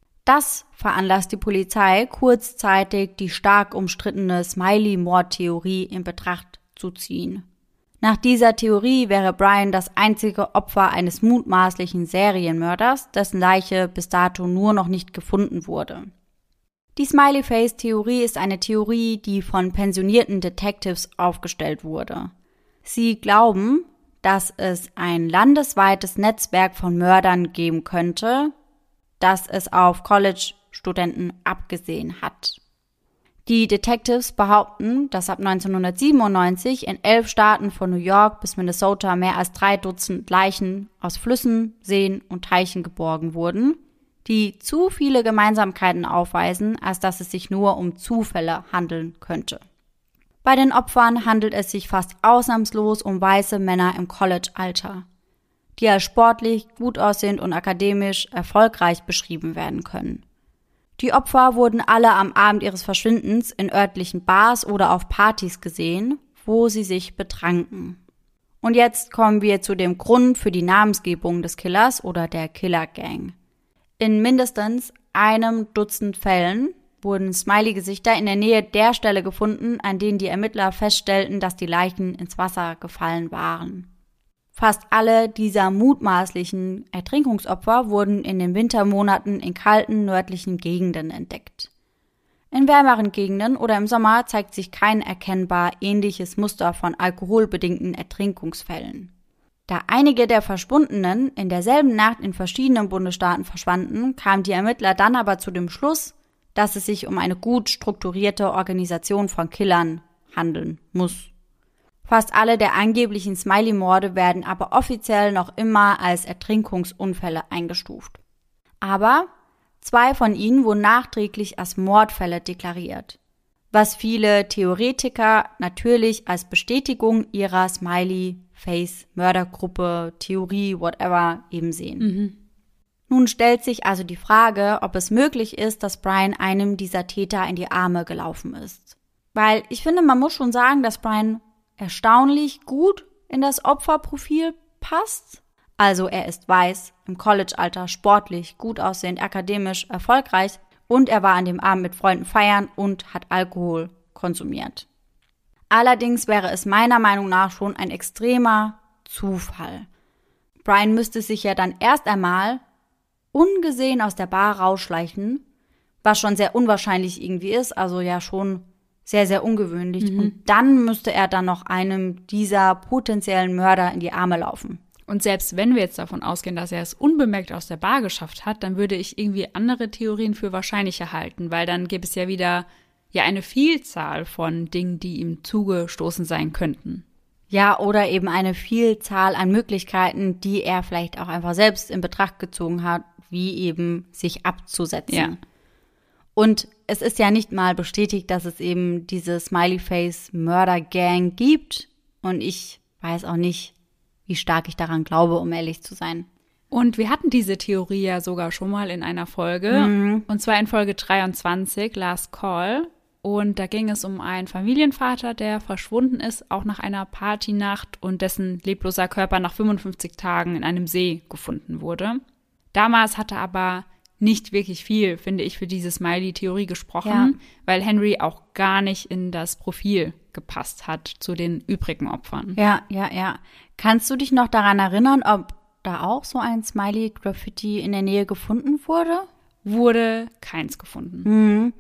S1: Das veranlasst die Polizei, kurzzeitig die stark umstrittene Smiley-Mord-Theorie in Betracht zu ziehen. Nach dieser Theorie wäre Brian das einzige Opfer eines mutmaßlichen Serienmörders, dessen Leiche bis dato nur noch nicht gefunden wurde. Die Smiley-Face-Theorie ist eine Theorie, die von pensionierten Detectives aufgestellt wurde. Sie glauben, dass es ein landesweites Netzwerk von Mördern geben könnte, das es auf College-Studenten abgesehen hat. Die Detectives behaupten, dass ab 1997 in 11 Staaten von New York bis Minnesota mehr als 3 Dutzend Leichen aus Flüssen, Seen und Teichen geborgen wurden, die zu viele Gemeinsamkeiten aufweisen, als dass es sich nur um Zufälle handeln könnte. Bei den Opfern handelt es sich fast ausnahmslos um weiße Männer im College-Alter, die als sportlich, gut aussehend und akademisch erfolgreich beschrieben werden können. Die Opfer wurden alle am Abend ihres Verschwindens in örtlichen Bars oder auf Partys gesehen, wo sie sich betranken. Und jetzt kommen wir zu dem Grund für die Namensgebung des Killers oder der Killer-Gang. In mindestens einem Dutzend Fällen wurden Smiley-Gesichter in der Nähe der Stelle gefunden, an denen die Ermittler feststellten, dass die Leichen ins Wasser gefallen waren. Fast alle dieser mutmaßlichen Ertrinkungsopfer wurden in den Wintermonaten in kalten nördlichen Gegenden entdeckt. In wärmeren Gegenden oder im Sommer zeigt sich kein erkennbar ähnliches Muster von alkoholbedingten Ertrinkungsfällen. Da einige der Verschwundenen in derselben Nacht in verschiedenen Bundesstaaten verschwanden, kamen die Ermittler dann aber zu dem Schluss, dass es sich um eine gut strukturierte Organisation von Killern handeln muss. Fast alle der angeblichen Smiley-Morde werden aber offiziell noch immer als Ertrinkungsunfälle eingestuft. Aber 2 von ihnen wurden nachträglich als Mordfälle deklariert, was viele Theoretiker natürlich als Bestätigung ihrer Smiley-Face-Mördergruppe, Theorie, whatever eben sehen. Nun stellt sich also die Frage, ob es möglich ist, dass Brian einem dieser Täter in die Arme gelaufen ist. Weil ich finde, man muss schon sagen, dass Brian erstaunlich gut in das Opferprofil passt. Also er ist weiß, im College-Alter, sportlich, gut aussehend, akademisch, erfolgreich und er war an dem Abend mit Freunden feiern und hat Alkohol konsumiert. Allerdings wäre es meiner Meinung nach schon ein extremer Zufall. Brian müsste sich ja dann erst einmal ungesehen aus der Bar rausschleichen, was schon sehr unwahrscheinlich irgendwie ist, also ja schon sehr, sehr ungewöhnlich. Und dann müsste er dann noch einem dieser potenziellen Mörder in die Arme laufen.
S2: Und selbst wenn wir jetzt davon ausgehen, dass er es unbemerkt aus der Bar geschafft hat, dann würde ich irgendwie andere Theorien für wahrscheinlicher halten, weil dann gäbe es ja wieder eine Vielzahl von Dingen, die ihm zugestoßen sein könnten.
S1: Ja, oder eben eine Vielzahl an Möglichkeiten, die er vielleicht auch einfach selbst in Betracht gezogen hat, wie eben sich abzusetzen.
S2: Ja.
S1: Und es ist ja nicht mal bestätigt, dass es eben diese Smiley-Face-Mörder-Gang gibt. Und ich weiß auch nicht, wie stark ich daran glaube, um ehrlich zu sein.
S2: Und wir hatten diese Theorie ja sogar schon mal in einer Folge. Und zwar in Folge 23, Last Call. Und da ging es um einen Familienvater, der verschwunden ist, auch nach einer Partynacht und dessen lebloser Körper nach 55 Tagen in einem See gefunden wurde. Damals hatte aber nicht wirklich viel, finde ich, für diese Smiley-Theorie gesprochen, weil Henry auch gar nicht in das Profil gepasst hat zu den übrigen Opfern.
S1: Ja. Kannst du dich noch daran erinnern, ob da auch so ein Smiley-Graffiti in der Nähe gefunden wurde?
S2: Wurde keins gefunden.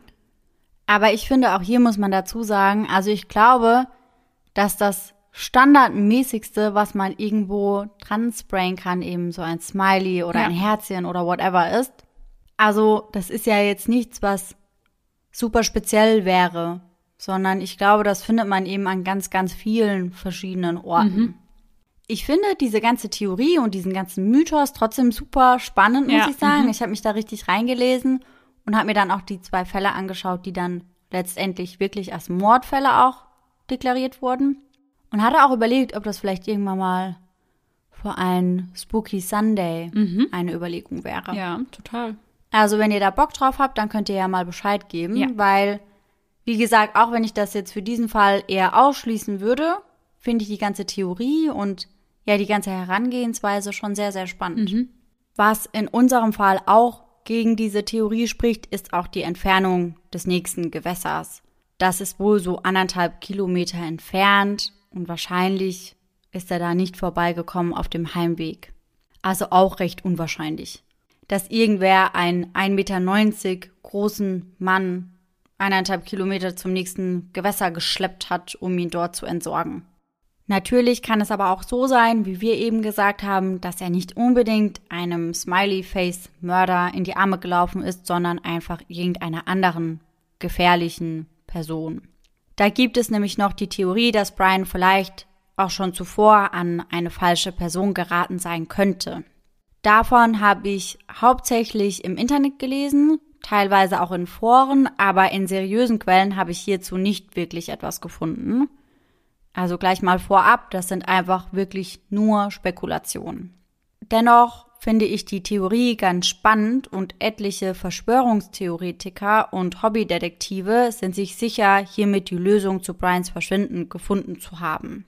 S1: Aber ich finde, auch hier muss man dazu sagen, also ich glaube, dass das Standardmäßigste, was man irgendwo dran sprayen kann, eben so ein Smiley oder ein Herzchen oder whatever ist. Also das ist ja jetzt nichts, was super speziell wäre, sondern ich glaube, das findet man eben an ganz, ganz vielen verschiedenen Orten. Ich finde diese ganze Theorie und diesen ganzen Mythos trotzdem super spannend, muss ich sagen. Ich habe mich da richtig reingelesen und habe mir dann auch die 2 Fälle angeschaut, die dann letztendlich wirklich als Mordfälle auch deklariert wurden. Und hatte auch überlegt, ob das vielleicht irgendwann mal für einen Spooky Sunday eine Überlegung wäre.
S2: Ja, total.
S1: Also wenn ihr da Bock drauf habt, dann könnt ihr ja mal Bescheid geben, weil, wie gesagt, auch wenn ich das jetzt für diesen Fall eher ausschließen würde, finde ich die ganze Theorie und die ganze Herangehensweise schon sehr, sehr spannend. Was in unserem Fall auch gegen diese Theorie spricht, ist auch die Entfernung des nächsten Gewässers. Das ist wohl so 1,5 Kilometer entfernt und wahrscheinlich ist er da nicht vorbeigekommen auf dem Heimweg. Also auch recht unwahrscheinlich, dass irgendwer einen 1,90 Meter großen Mann 1,5 Kilometer zum nächsten Gewässer geschleppt hat, um ihn dort zu entsorgen. Natürlich kann es aber auch so sein, wie wir eben gesagt haben, dass er nicht unbedingt einem Smiley-Face-Mörder in die Arme gelaufen ist, sondern einfach irgendeiner anderen gefährlichen Person. Da gibt es nämlich noch die Theorie, dass Brian vielleicht auch schon zuvor an eine falsche Person geraten sein könnte. Davon habe ich hauptsächlich im Internet gelesen, teilweise auch in Foren, aber in seriösen Quellen habe ich hierzu nicht wirklich etwas gefunden. Also gleich mal vorab, das sind einfach wirklich nur Spekulationen. Dennoch finde ich die Theorie ganz spannend und etliche Verschwörungstheoretiker und Hobbydetektive sind sich sicher, hiermit die Lösung zu Brians Verschwinden gefunden zu haben.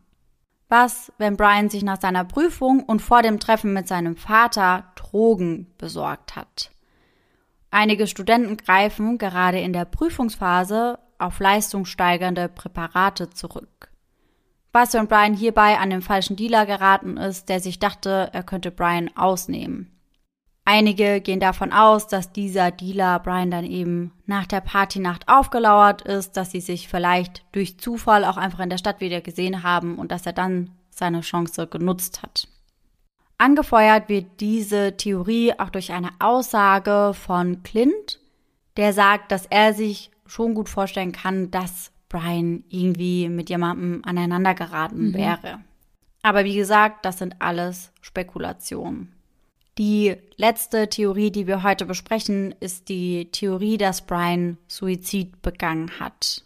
S1: Was, wenn Brian sich nach seiner Prüfung und vor dem Treffen mit seinem Vater Drogen besorgt hat? Einige Studenten greifen gerade in der Prüfungsphase auf leistungssteigernde Präparate zurück. Was, wenn Brian hierbei an den falschen Dealer geraten ist, der sich dachte, er könnte Brian ausnehmen? Einige gehen davon aus, dass dieser Dealer Brian dann eben nach der Partynacht aufgelauert ist, dass sie sich vielleicht durch Zufall auch einfach in der Stadt wieder gesehen haben und dass er dann seine Chance genutzt hat. Angefeuert wird diese Theorie auch durch eine Aussage von Clint, der sagt, dass er sich schon gut vorstellen kann, dass Brian irgendwie mit jemandem aneinander geraten wäre. Aber wie gesagt, das sind alles Spekulationen. Die letzte Theorie, die wir heute besprechen, ist die Theorie, dass Brian Suizid begangen hat.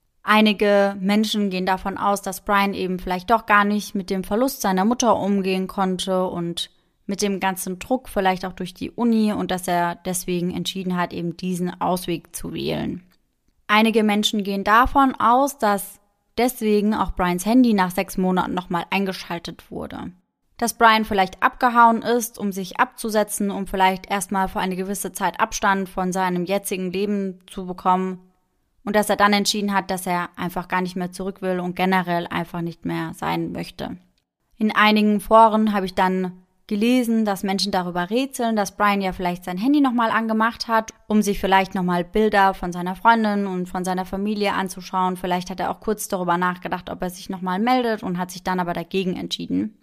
S1: Einige Menschen gehen davon aus, dass Brian eben vielleicht doch gar nicht mit dem Verlust seiner Mutter umgehen konnte und mit dem ganzen Druck, vielleicht auch durch die Uni, und dass er deswegen entschieden hat, eben diesen Ausweg zu wählen. Einige Menschen gehen davon aus, dass deswegen auch Brians Handy nach 6 Monaten nochmal eingeschaltet wurde. Dass Brian vielleicht abgehauen ist, um sich abzusetzen, um vielleicht erstmal für eine gewisse Zeit Abstand von seinem jetzigen Leben zu bekommen und dass er dann entschieden hat, dass er einfach gar nicht mehr zurück will und generell einfach nicht mehr sein möchte. In einigen Foren habe ich dann gelesen, dass Menschen darüber rätseln, dass Brian ja vielleicht sein Handy nochmal angemacht hat, um sich vielleicht nochmal Bilder von seiner Freundin und von seiner Familie anzuschauen. Vielleicht hat er auch kurz darüber nachgedacht, ob er sich nochmal meldet und hat sich dann aber dagegen entschieden.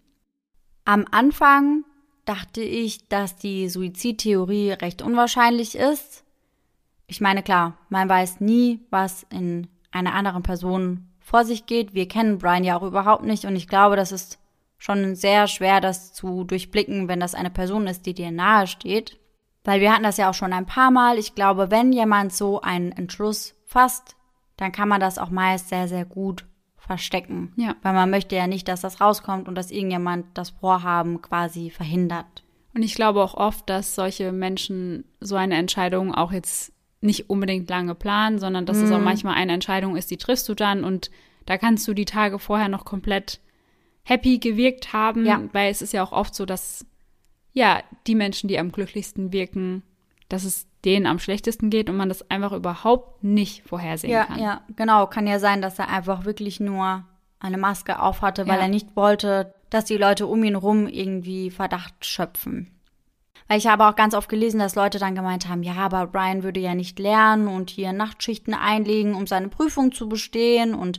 S1: Am Anfang dachte ich, dass die Suizidtheorie recht unwahrscheinlich ist. Ich meine, klar, man weiß nie, was in einer anderen Person vor sich geht. Wir kennen Brian ja auch überhaupt nicht und ich glaube, das ist schon sehr schwer, das zu durchblicken, wenn das eine Person ist, die dir nahe steht. Weil wir hatten das ja auch schon ein paar Mal. Ich glaube, wenn jemand so einen Entschluss fasst, dann kann man das auch meist sehr, sehr gut verstecken.
S2: Ja.
S1: Weil man möchte ja nicht, dass das rauskommt und dass irgendjemand das Vorhaben quasi verhindert.
S2: Und ich glaube auch oft, dass solche Menschen so eine Entscheidung auch jetzt nicht unbedingt lange planen, sondern dass es auch manchmal eine Entscheidung ist, die triffst du dann und da kannst du die Tage vorher noch komplett happy gewirkt haben, weil es ist ja auch oft so, dass ja die Menschen, die am glücklichsten wirken, dass es denen am schlechtesten geht und man das einfach überhaupt nicht vorhersehen kann.
S1: Ja, genau. Kann ja sein, dass er einfach wirklich nur eine Maske aufhatte, weil er nicht wollte, dass die Leute um ihn rum irgendwie Verdacht schöpfen. Weil ich habe auch ganz oft gelesen, dass Leute dann gemeint haben, ja, aber Brian würde ja nicht lernen und hier Nachtschichten einlegen, um seine Prüfung zu bestehen und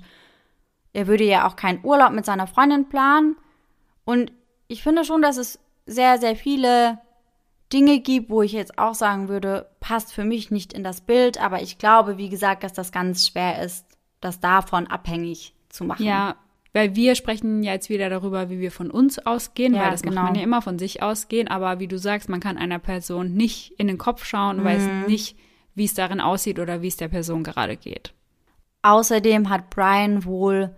S1: er würde ja auch keinen Urlaub mit seiner Freundin planen. Und ich finde schon, dass es sehr, sehr viele Dinge gibt, wo ich jetzt auch sagen würde, passt für mich nicht in das Bild. Aber ich glaube, wie gesagt, dass das ganz schwer ist, das davon abhängig zu machen.
S2: Ja, weil wir sprechen ja jetzt wieder darüber, wie wir von uns ausgehen, weil das macht man ja immer von sich ausgehen. Aber wie du sagst, man kann einer Person nicht in den Kopf schauen und weiß nicht, wie es darin aussieht oder wie es der Person gerade geht.
S1: Außerdem hat Brian wohl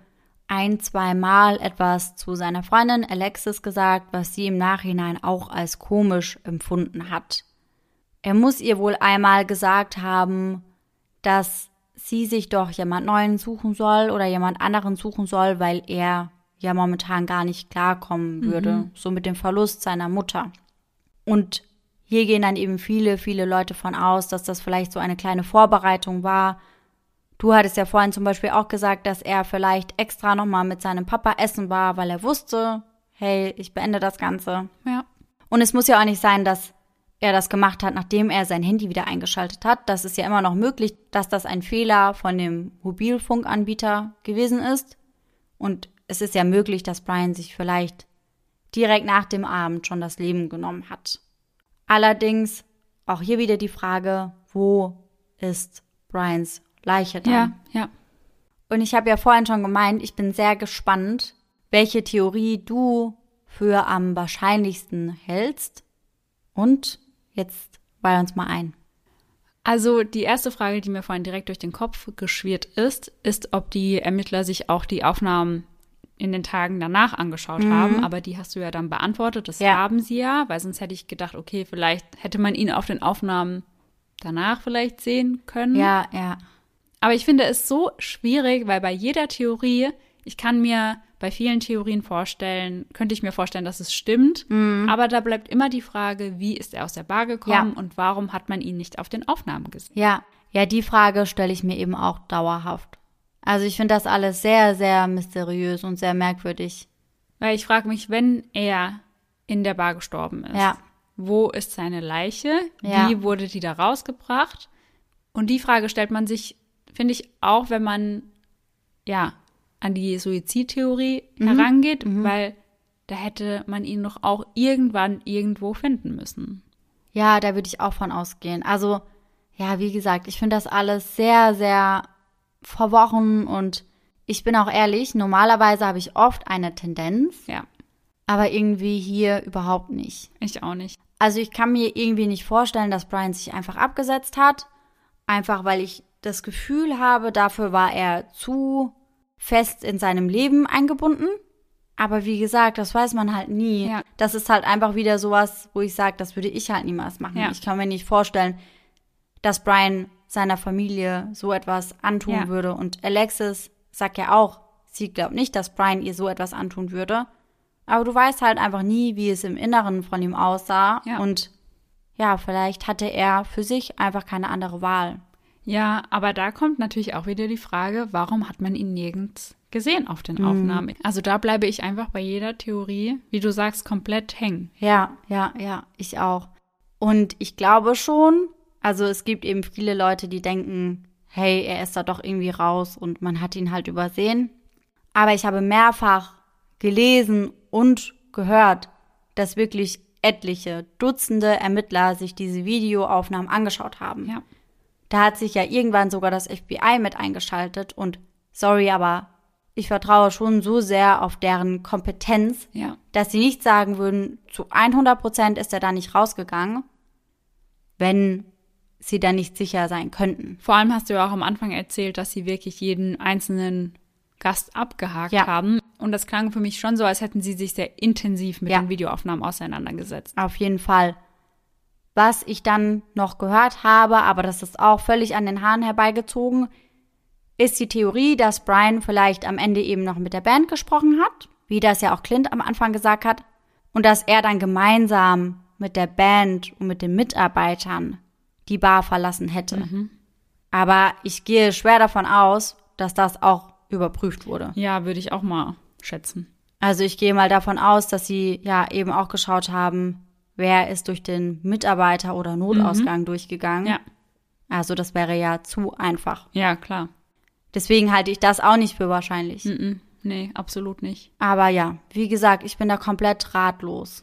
S1: 1-2 Mal etwas zu seiner Freundin Alexis gesagt, was sie im Nachhinein auch als komisch empfunden hat. Er muss ihr wohl einmal gesagt haben, dass sie sich doch jemand Neuen suchen soll oder jemand anderen suchen soll, weil er ja momentan gar nicht klarkommen würde, so mit dem Verlust seiner Mutter. Und hier gehen dann eben viele, viele Leute von aus, dass das vielleicht so eine kleine Vorbereitung war. Du hattest ja vorhin zum Beispiel auch gesagt, dass er vielleicht extra nochmal mit seinem Papa essen war, weil er wusste, hey, ich beende das Ganze.
S2: Ja.
S1: Und es muss ja auch nicht sein, dass er das gemacht hat, nachdem er sein Handy wieder eingeschaltet hat. Das ist ja immer noch möglich, dass das ein Fehler von dem Mobilfunkanbieter gewesen ist. Und es ist ja möglich, dass Brian sich vielleicht direkt nach dem Abend schon das Leben genommen hat. Allerdings auch hier wieder die Frage, wo ist Brians Leiche dann?
S2: Ja.
S1: Und ich habe ja vorhin schon gemeint, ich bin sehr gespannt, welche Theorie du für am wahrscheinlichsten hältst. Und jetzt weih uns mal ein.
S2: Also die erste Frage, die mir vorhin direkt durch den Kopf geschwirrt ist, ob die Ermittler sich auch die Aufnahmen in den Tagen danach angeschaut haben. Aber die hast du ja dann beantwortet, das haben sie ja, weil sonst hätte ich gedacht, okay, vielleicht hätte man ihn auf den Aufnahmen danach vielleicht sehen können.
S1: Ja.
S2: Aber ich finde es so schwierig, weil bei jeder Theorie, ich kann mir bei vielen Theorien könnte ich mir vorstellen, dass es stimmt. Aber da bleibt immer die Frage, wie ist er aus der Bar gekommen und warum hat man ihn nicht auf den Aufnahmen gesehen?
S1: Ja, die Frage stelle ich mir eben auch dauerhaft. Also ich finde das alles sehr, sehr mysteriös und sehr merkwürdig.
S2: Weil ich frage mich, wenn er in der Bar gestorben ist, wo ist seine Leiche?
S1: Ja.
S2: Wie wurde die da rausgebracht? Und die Frage stellt man sich, finde ich, auch, wenn man an die Suizidtheorie herangeht, weil da hätte man ihn doch auch irgendwann irgendwo finden müssen.
S1: Ja, da würde ich auch von ausgehen. Also, ja, wie gesagt, ich finde das alles sehr, sehr verworren und ich bin auch ehrlich, normalerweise habe ich oft eine Tendenz,
S2: Ja,
S1: aber irgendwie hier überhaupt nicht.
S2: ich auch nicht.
S1: Also ich kann mir irgendwie nicht vorstellen, dass Brian sich einfach abgesetzt hat, einfach weil ich das Gefühl habe, dafür war er zu fest in seinem Leben eingebunden. Aber wie gesagt, das weiß man halt nie.
S2: Ja.
S1: Das ist halt einfach wieder sowas, wo ich sage, das würde ich halt niemals machen.
S2: Ja.
S1: Ich kann mir nicht vorstellen, dass Brian seiner Familie so etwas antun würde. Und Alexis sagt ja auch, sie glaubt nicht, dass Brian ihr so etwas antun würde. Aber du weißt halt einfach nie, wie es im Inneren von ihm aussah.
S2: Ja.
S1: Und ja, vielleicht hatte er für sich einfach keine andere Wahl.
S2: Ja, aber da kommt natürlich auch wieder die Frage, warum hat man ihn nirgends gesehen auf den Aufnahmen? Also da bleibe ich einfach bei jeder Theorie, wie du sagst, komplett hängen.
S1: Ja, ich auch. Und ich glaube schon, also es gibt eben viele Leute, die denken, hey, er ist da doch irgendwie raus und man hat ihn halt übersehen. Aber ich habe mehrfach gelesen und gehört, dass wirklich etliche, Dutzende Ermittler sich diese Videoaufnahmen angeschaut haben.
S2: Ja.
S1: Da hat sich ja irgendwann sogar das FBI mit eingeschaltet und sorry, aber ich vertraue schon so sehr auf deren Kompetenz, dass sie nicht sagen würden, zu 100% ist er da nicht rausgegangen, wenn sie da nicht sicher sein könnten.
S2: Vor allem hast du ja auch am Anfang erzählt, dass sie wirklich jeden einzelnen Gast abgehakt haben. Und das klang für mich schon so, als hätten sie sich sehr intensiv mit den Videoaufnahmen auseinandergesetzt.
S1: Auf jeden Fall. Was ich dann noch gehört habe, aber das ist auch völlig an den Haaren herbeigezogen, ist die Theorie, dass Brian vielleicht am Ende eben noch mit der Band gesprochen hat, wie das ja auch Clint am Anfang gesagt hat, und dass er dann gemeinsam mit der Band und mit den Mitarbeitern die Bar verlassen hätte. Aber ich gehe schwer davon aus, dass das auch überprüft wurde.
S2: Ja, würde ich auch mal schätzen.
S1: Also ich gehe mal davon aus, dass sie ja eben auch geschaut haben, wer ist durch den Mitarbeiter- oder Notausgang durchgegangen.
S2: Ja.
S1: Also das wäre ja zu einfach.
S2: Ja, klar.
S1: Deswegen halte ich das auch nicht für wahrscheinlich.
S2: Nee, absolut nicht.
S1: Aber ja, wie gesagt, ich bin da komplett ratlos.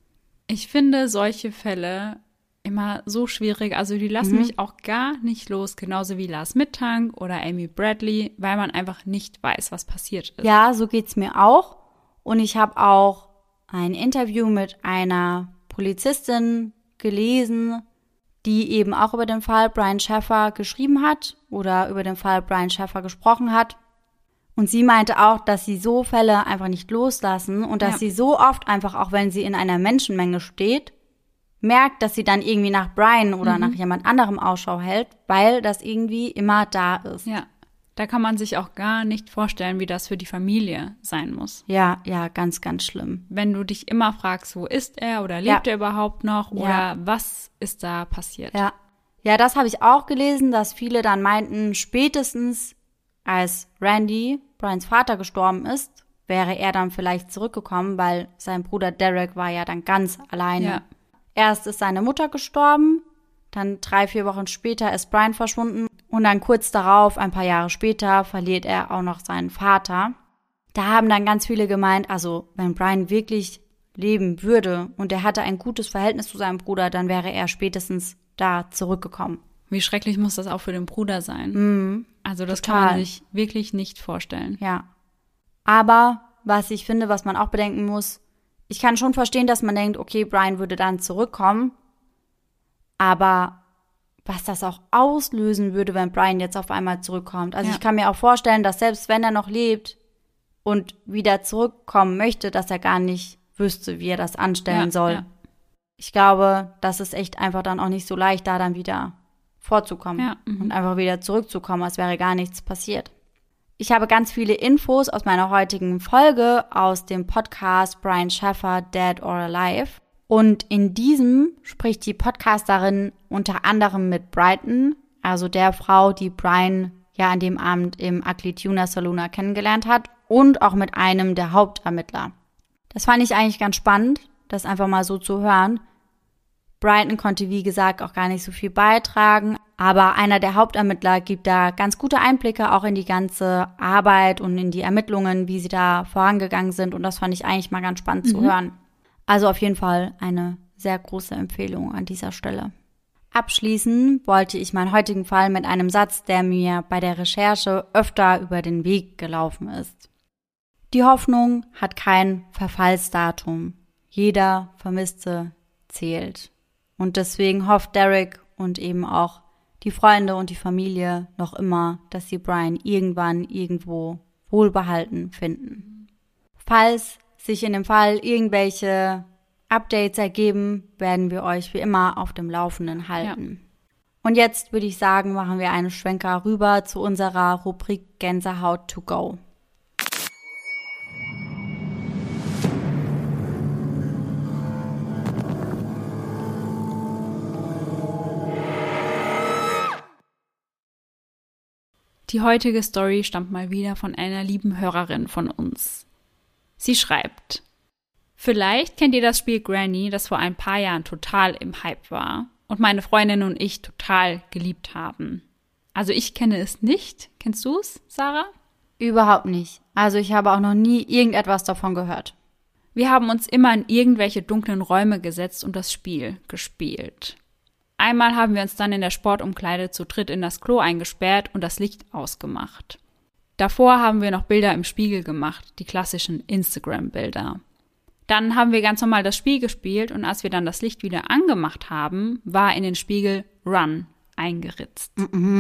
S2: Ich finde solche Fälle immer so schwierig. Also die lassen mich auch gar nicht los, genauso wie Lars Mittank oder Amy Bradley, weil man einfach nicht weiß, was passiert ist.
S1: Ja, so geht's mir auch. Und ich habe auch ein Interview mit einer Polizistin gelesen, die eben auch über den Fall Brian Shaffer geschrieben hat oder über den Fall Brian Shaffer gesprochen hat. Und sie meinte auch, dass sie so Fälle einfach nicht loslassen und dass sie so oft einfach, auch wenn sie in einer Menschenmenge steht, merkt, dass sie dann irgendwie nach Brian oder nach jemand anderem Ausschau hält, weil das irgendwie immer da ist.
S2: Ja, da kann man sich auch gar nicht vorstellen, wie das für die Familie sein muss.
S1: Ja, ganz, ganz schlimm.
S2: Wenn du dich immer fragst, wo ist er oder lebt er überhaupt noch oder was ist da passiert?
S1: Ja, das habe ich auch gelesen, dass viele dann meinten, spätestens als Randy, Brians Vater, gestorben ist, wäre er dann vielleicht zurückgekommen, weil sein Bruder Derek war ja dann ganz alleine.
S2: Ja.
S1: Erst ist seine Mutter gestorben, dann 3-4 Wochen später ist Brian verschwunden und dann kurz darauf, ein paar Jahre später, verliert er auch noch seinen Vater. Da haben dann ganz viele gemeint, also wenn Brian wirklich leben würde und er hatte ein gutes Verhältnis zu seinem Bruder, dann wäre er spätestens da zurückgekommen.
S2: Wie schrecklich muss das auch für den Bruder sein? Also das kann man sich wirklich nicht vorstellen.
S1: Ja. Aber was ich finde, was man auch bedenken muss, ich kann schon verstehen, dass man denkt, okay, Brian würde dann zurückkommen. Aber was das auch auslösen würde, wenn Brian jetzt auf einmal zurückkommt. Also ich kann mir auch vorstellen, dass selbst wenn er noch lebt und wieder zurückkommen möchte, dass er gar nicht wüsste, wie er das anstellen soll. Ja. Ich glaube, das ist echt einfach dann auch nicht so leicht, da dann wieder vorzukommen und einfach wieder zurückzukommen, als wäre gar nichts passiert. Ich habe ganz viele Infos aus meiner heutigen Folge aus dem Podcast Brian Shaffer, Dead or Alive. Und in diesem spricht die Podcasterin unter anderem mit Brighton, also der Frau, die Brian ja an dem Abend im Ugly Tuna Saloon kennengelernt hat, und auch mit einem der Hauptermittler. Das fand ich eigentlich ganz spannend, das einfach mal so zu hören, Brighton konnte, wie gesagt, auch gar nicht so viel beitragen, aber einer der Hauptermittler gibt da ganz gute Einblicke auch in die ganze Arbeit und in die Ermittlungen, wie sie da vorangegangen sind, und das fand ich eigentlich mal ganz spannend zu hören. Also auf jeden Fall eine sehr große Empfehlung an dieser Stelle. Abschließen wollte ich meinen heutigen Fall mit einem Satz, der mir bei der Recherche öfter über den Weg gelaufen ist. Die Hoffnung hat kein Verfallsdatum. Jeder Vermisste zählt. Und deswegen hofft Derek und eben auch die Freunde und die Familie noch immer, dass sie Brian irgendwann irgendwo wohlbehalten finden. Falls sich in dem Fall irgendwelche Updates ergeben, werden wir euch wie immer auf dem Laufenden halten. Ja. Und jetzt würde ich sagen, machen wir einen Schwenker rüber zu unserer Rubrik Gänsehaut to go.
S2: Die heutige Story stammt mal wieder von einer lieben Hörerin von uns. Sie schreibt: Vielleicht kennt ihr das Spiel Granny, das vor ein paar Jahren total im Hype war und meine Freundin und ich total geliebt haben. Also ich kenne es nicht. Kennst du es, Sarah?
S1: Überhaupt nicht. Also ich habe auch noch nie irgendetwas davon gehört.
S2: Wir haben uns immer in irgendwelche dunklen Räume gesetzt und das Spiel gespielt. Einmal haben wir uns dann in der Sportumkleide zu dritt in das Klo eingesperrt und das Licht ausgemacht. Davor haben wir noch Bilder im Spiegel gemacht, die klassischen Instagram-Bilder. Dann haben wir ganz normal das Spiel gespielt und als wir dann das Licht wieder angemacht haben, war in den Spiegel Run eingeritzt.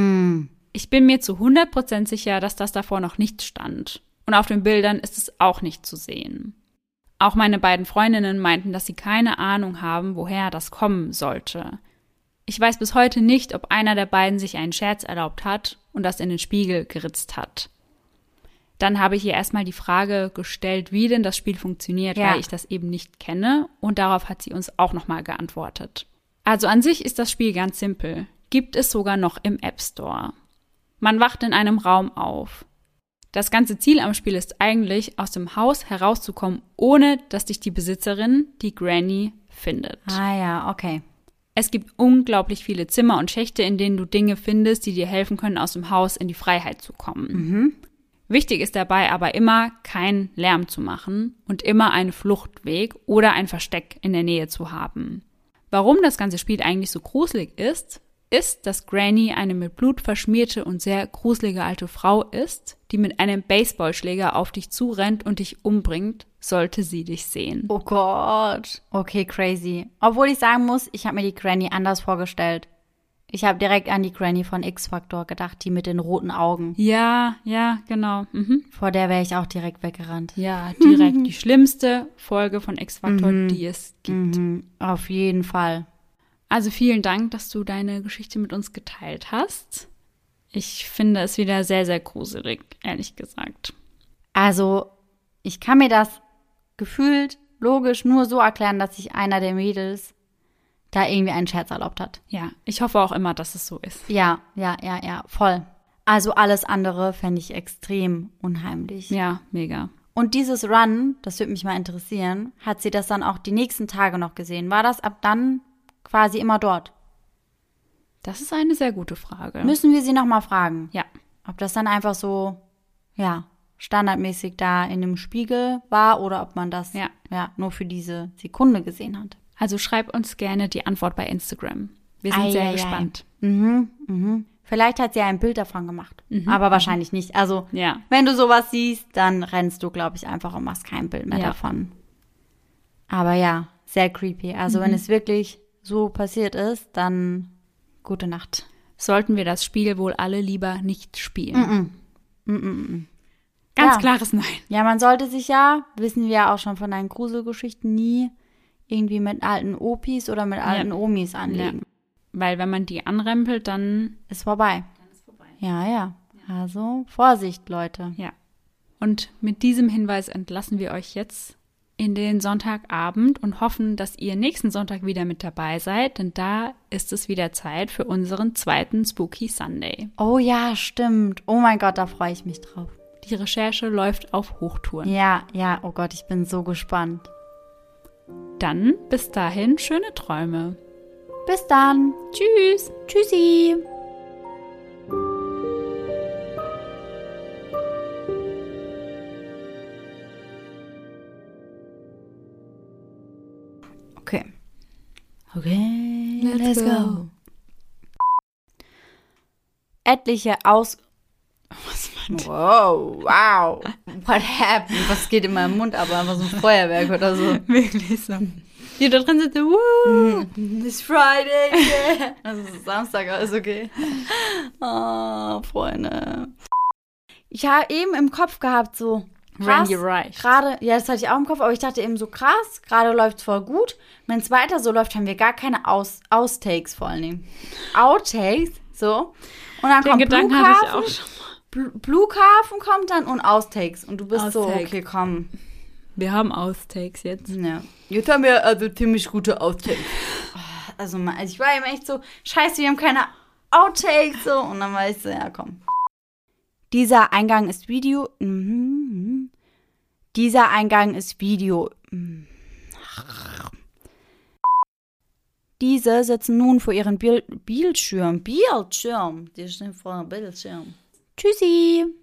S2: Ich bin mir zu 100% sicher, dass das davor noch nicht stand. Und auf den Bildern ist es auch nicht zu sehen. Auch meine beiden Freundinnen meinten, dass sie keine Ahnung haben, woher das kommen sollte. Ich weiß bis heute nicht, ob einer der beiden sich einen Scherz erlaubt hat und das in den Spiegel geritzt hat. Dann habe ich ihr erstmal die Frage gestellt, wie denn das Spiel funktioniert, weil ich das eben nicht kenne, und darauf hat sie uns auch nochmal geantwortet. Also an sich ist das Spiel ganz simpel, gibt es sogar noch im App Store. Man wacht in einem Raum auf. Das ganze Ziel am Spiel ist eigentlich, aus dem Haus herauszukommen, ohne dass dich die Besitzerin, die Granny, findet.
S1: Ah ja, okay.
S2: Es gibt unglaublich viele Zimmer und Schächte, in denen du Dinge findest, die dir helfen können, aus dem Haus in die Freiheit zu kommen. Wichtig ist dabei aber immer, keinen Lärm zu machen und immer einen Fluchtweg oder ein Versteck in der Nähe zu haben. Warum das ganze Spiel eigentlich so gruselig ist, dass Granny eine mit Blut verschmierte und sehr gruselige alte Frau ist, die mit einem Baseballschläger auf dich zurennt und dich umbringt, sollte sie dich sehen.
S1: Oh Gott. Okay, crazy. Obwohl ich sagen muss, ich habe mir die Granny anders vorgestellt. Ich habe direkt an die Granny von X-Factor gedacht, die mit den roten Augen.
S2: Ja, genau.
S1: Vor der wäre ich auch direkt weggerannt.
S2: Ja, direkt. Die schlimmste Folge von X-Factor, die es gibt.
S1: Auf jeden Fall.
S2: Also vielen Dank, dass du deine Geschichte mit uns geteilt hast. Ich finde es wieder sehr, sehr gruselig, ehrlich gesagt.
S1: Also, ich kann mir das gefühlt logisch nur so erklären, dass sich einer der Mädels da irgendwie einen Scherz erlaubt hat.
S2: Ja, ich hoffe auch immer, dass es so ist.
S1: Ja, voll. Also alles andere fände ich extrem unheimlich.
S2: Ja, mega.
S1: Und dieses Run, das würde mich mal interessieren, hat sie das dann auch die nächsten Tage noch gesehen? War das ab dann quasi immer dort?
S2: Das ist eine sehr gute Frage.
S1: Müssen wir sie nochmal fragen?
S2: Ja.
S1: Ob das dann einfach so, standardmäßig da in dem Spiegel war oder ob man das nur für diese Sekunde gesehen hat.
S2: Also schreib uns gerne die Antwort bei Instagram. Wir sind sehr gespannt.
S1: Vielleicht hat sie ein Bild davon gemacht, aber wahrscheinlich nicht. Also, wenn du sowas siehst, dann rennst du, glaube ich, einfach und machst kein Bild mehr davon. Aber ja, sehr creepy. Also, wenn es wirklich so passiert ist, dann gute Nacht.
S2: Sollten wir das Spiel wohl alle lieber nicht spielen? Ganz klares Nein.
S1: Ja, man sollte sich wissen wir auch schon von deinen Gruselgeschichten, nie irgendwie mit alten Opis oder mit alten Omis anlegen.
S2: Ja. Weil wenn man die anrempelt, dann
S1: ist vorbei. Ja. Also Vorsicht, Leute.
S2: Ja. Und mit diesem Hinweis entlassen wir euch jetzt in den Sonntagabend und hoffen, dass ihr nächsten Sonntag wieder mit dabei seid, denn da ist es wieder Zeit für unseren zweiten Spooky Sunday.
S1: Oh ja, stimmt. Oh mein Gott, da freue ich mich drauf.
S2: Die Recherche läuft auf Hochtouren.
S1: Ja, oh Gott, ich bin so gespannt.
S2: Dann bis dahin schöne Träume.
S1: Bis dann.
S2: Tschüss.
S1: Tschüssi. Okay, let's go. Etliche Was wow. What happened? Was geht in meinem Mund ab? Einfach so ein Feuerwerk oder so.
S2: Wirklich so. Hier da drin sind so, woo.
S1: It's Friday. Yeah. Also es ist Samstag, alles okay. Oh, Freunde. Ich habe eben im Kopf gehabt, so krass,
S2: Randy Reich.
S1: Gerade, ja, das hatte ich auch im Kopf, aber ich dachte eben so krass, gerade läuft es voll gut. Wenn es weiter so läuft, haben wir gar keine Outtakes vor allem. Outtakes, so. Und dann
S2: Den
S1: kommt
S2: Gedanken hatte ich auch schon.
S1: Flughafen kommt dann und Outtakes. Und du bist so,
S2: Outtake.
S1: okay, komm.
S2: Wir haben Outtakes jetzt.
S1: Ja. Jetzt haben wir also ziemlich gute Outtakes. Also ich war eben echt so, scheiße, wir haben keine Outtakes, so. Und dann war ich so, ja, komm. Dieser Eingang ist Video. Dieser Eingang ist Video. Diese sitzen nun vor ihrem Bildschirm. Die stehen vor dem Bildschirm. Tschüssi.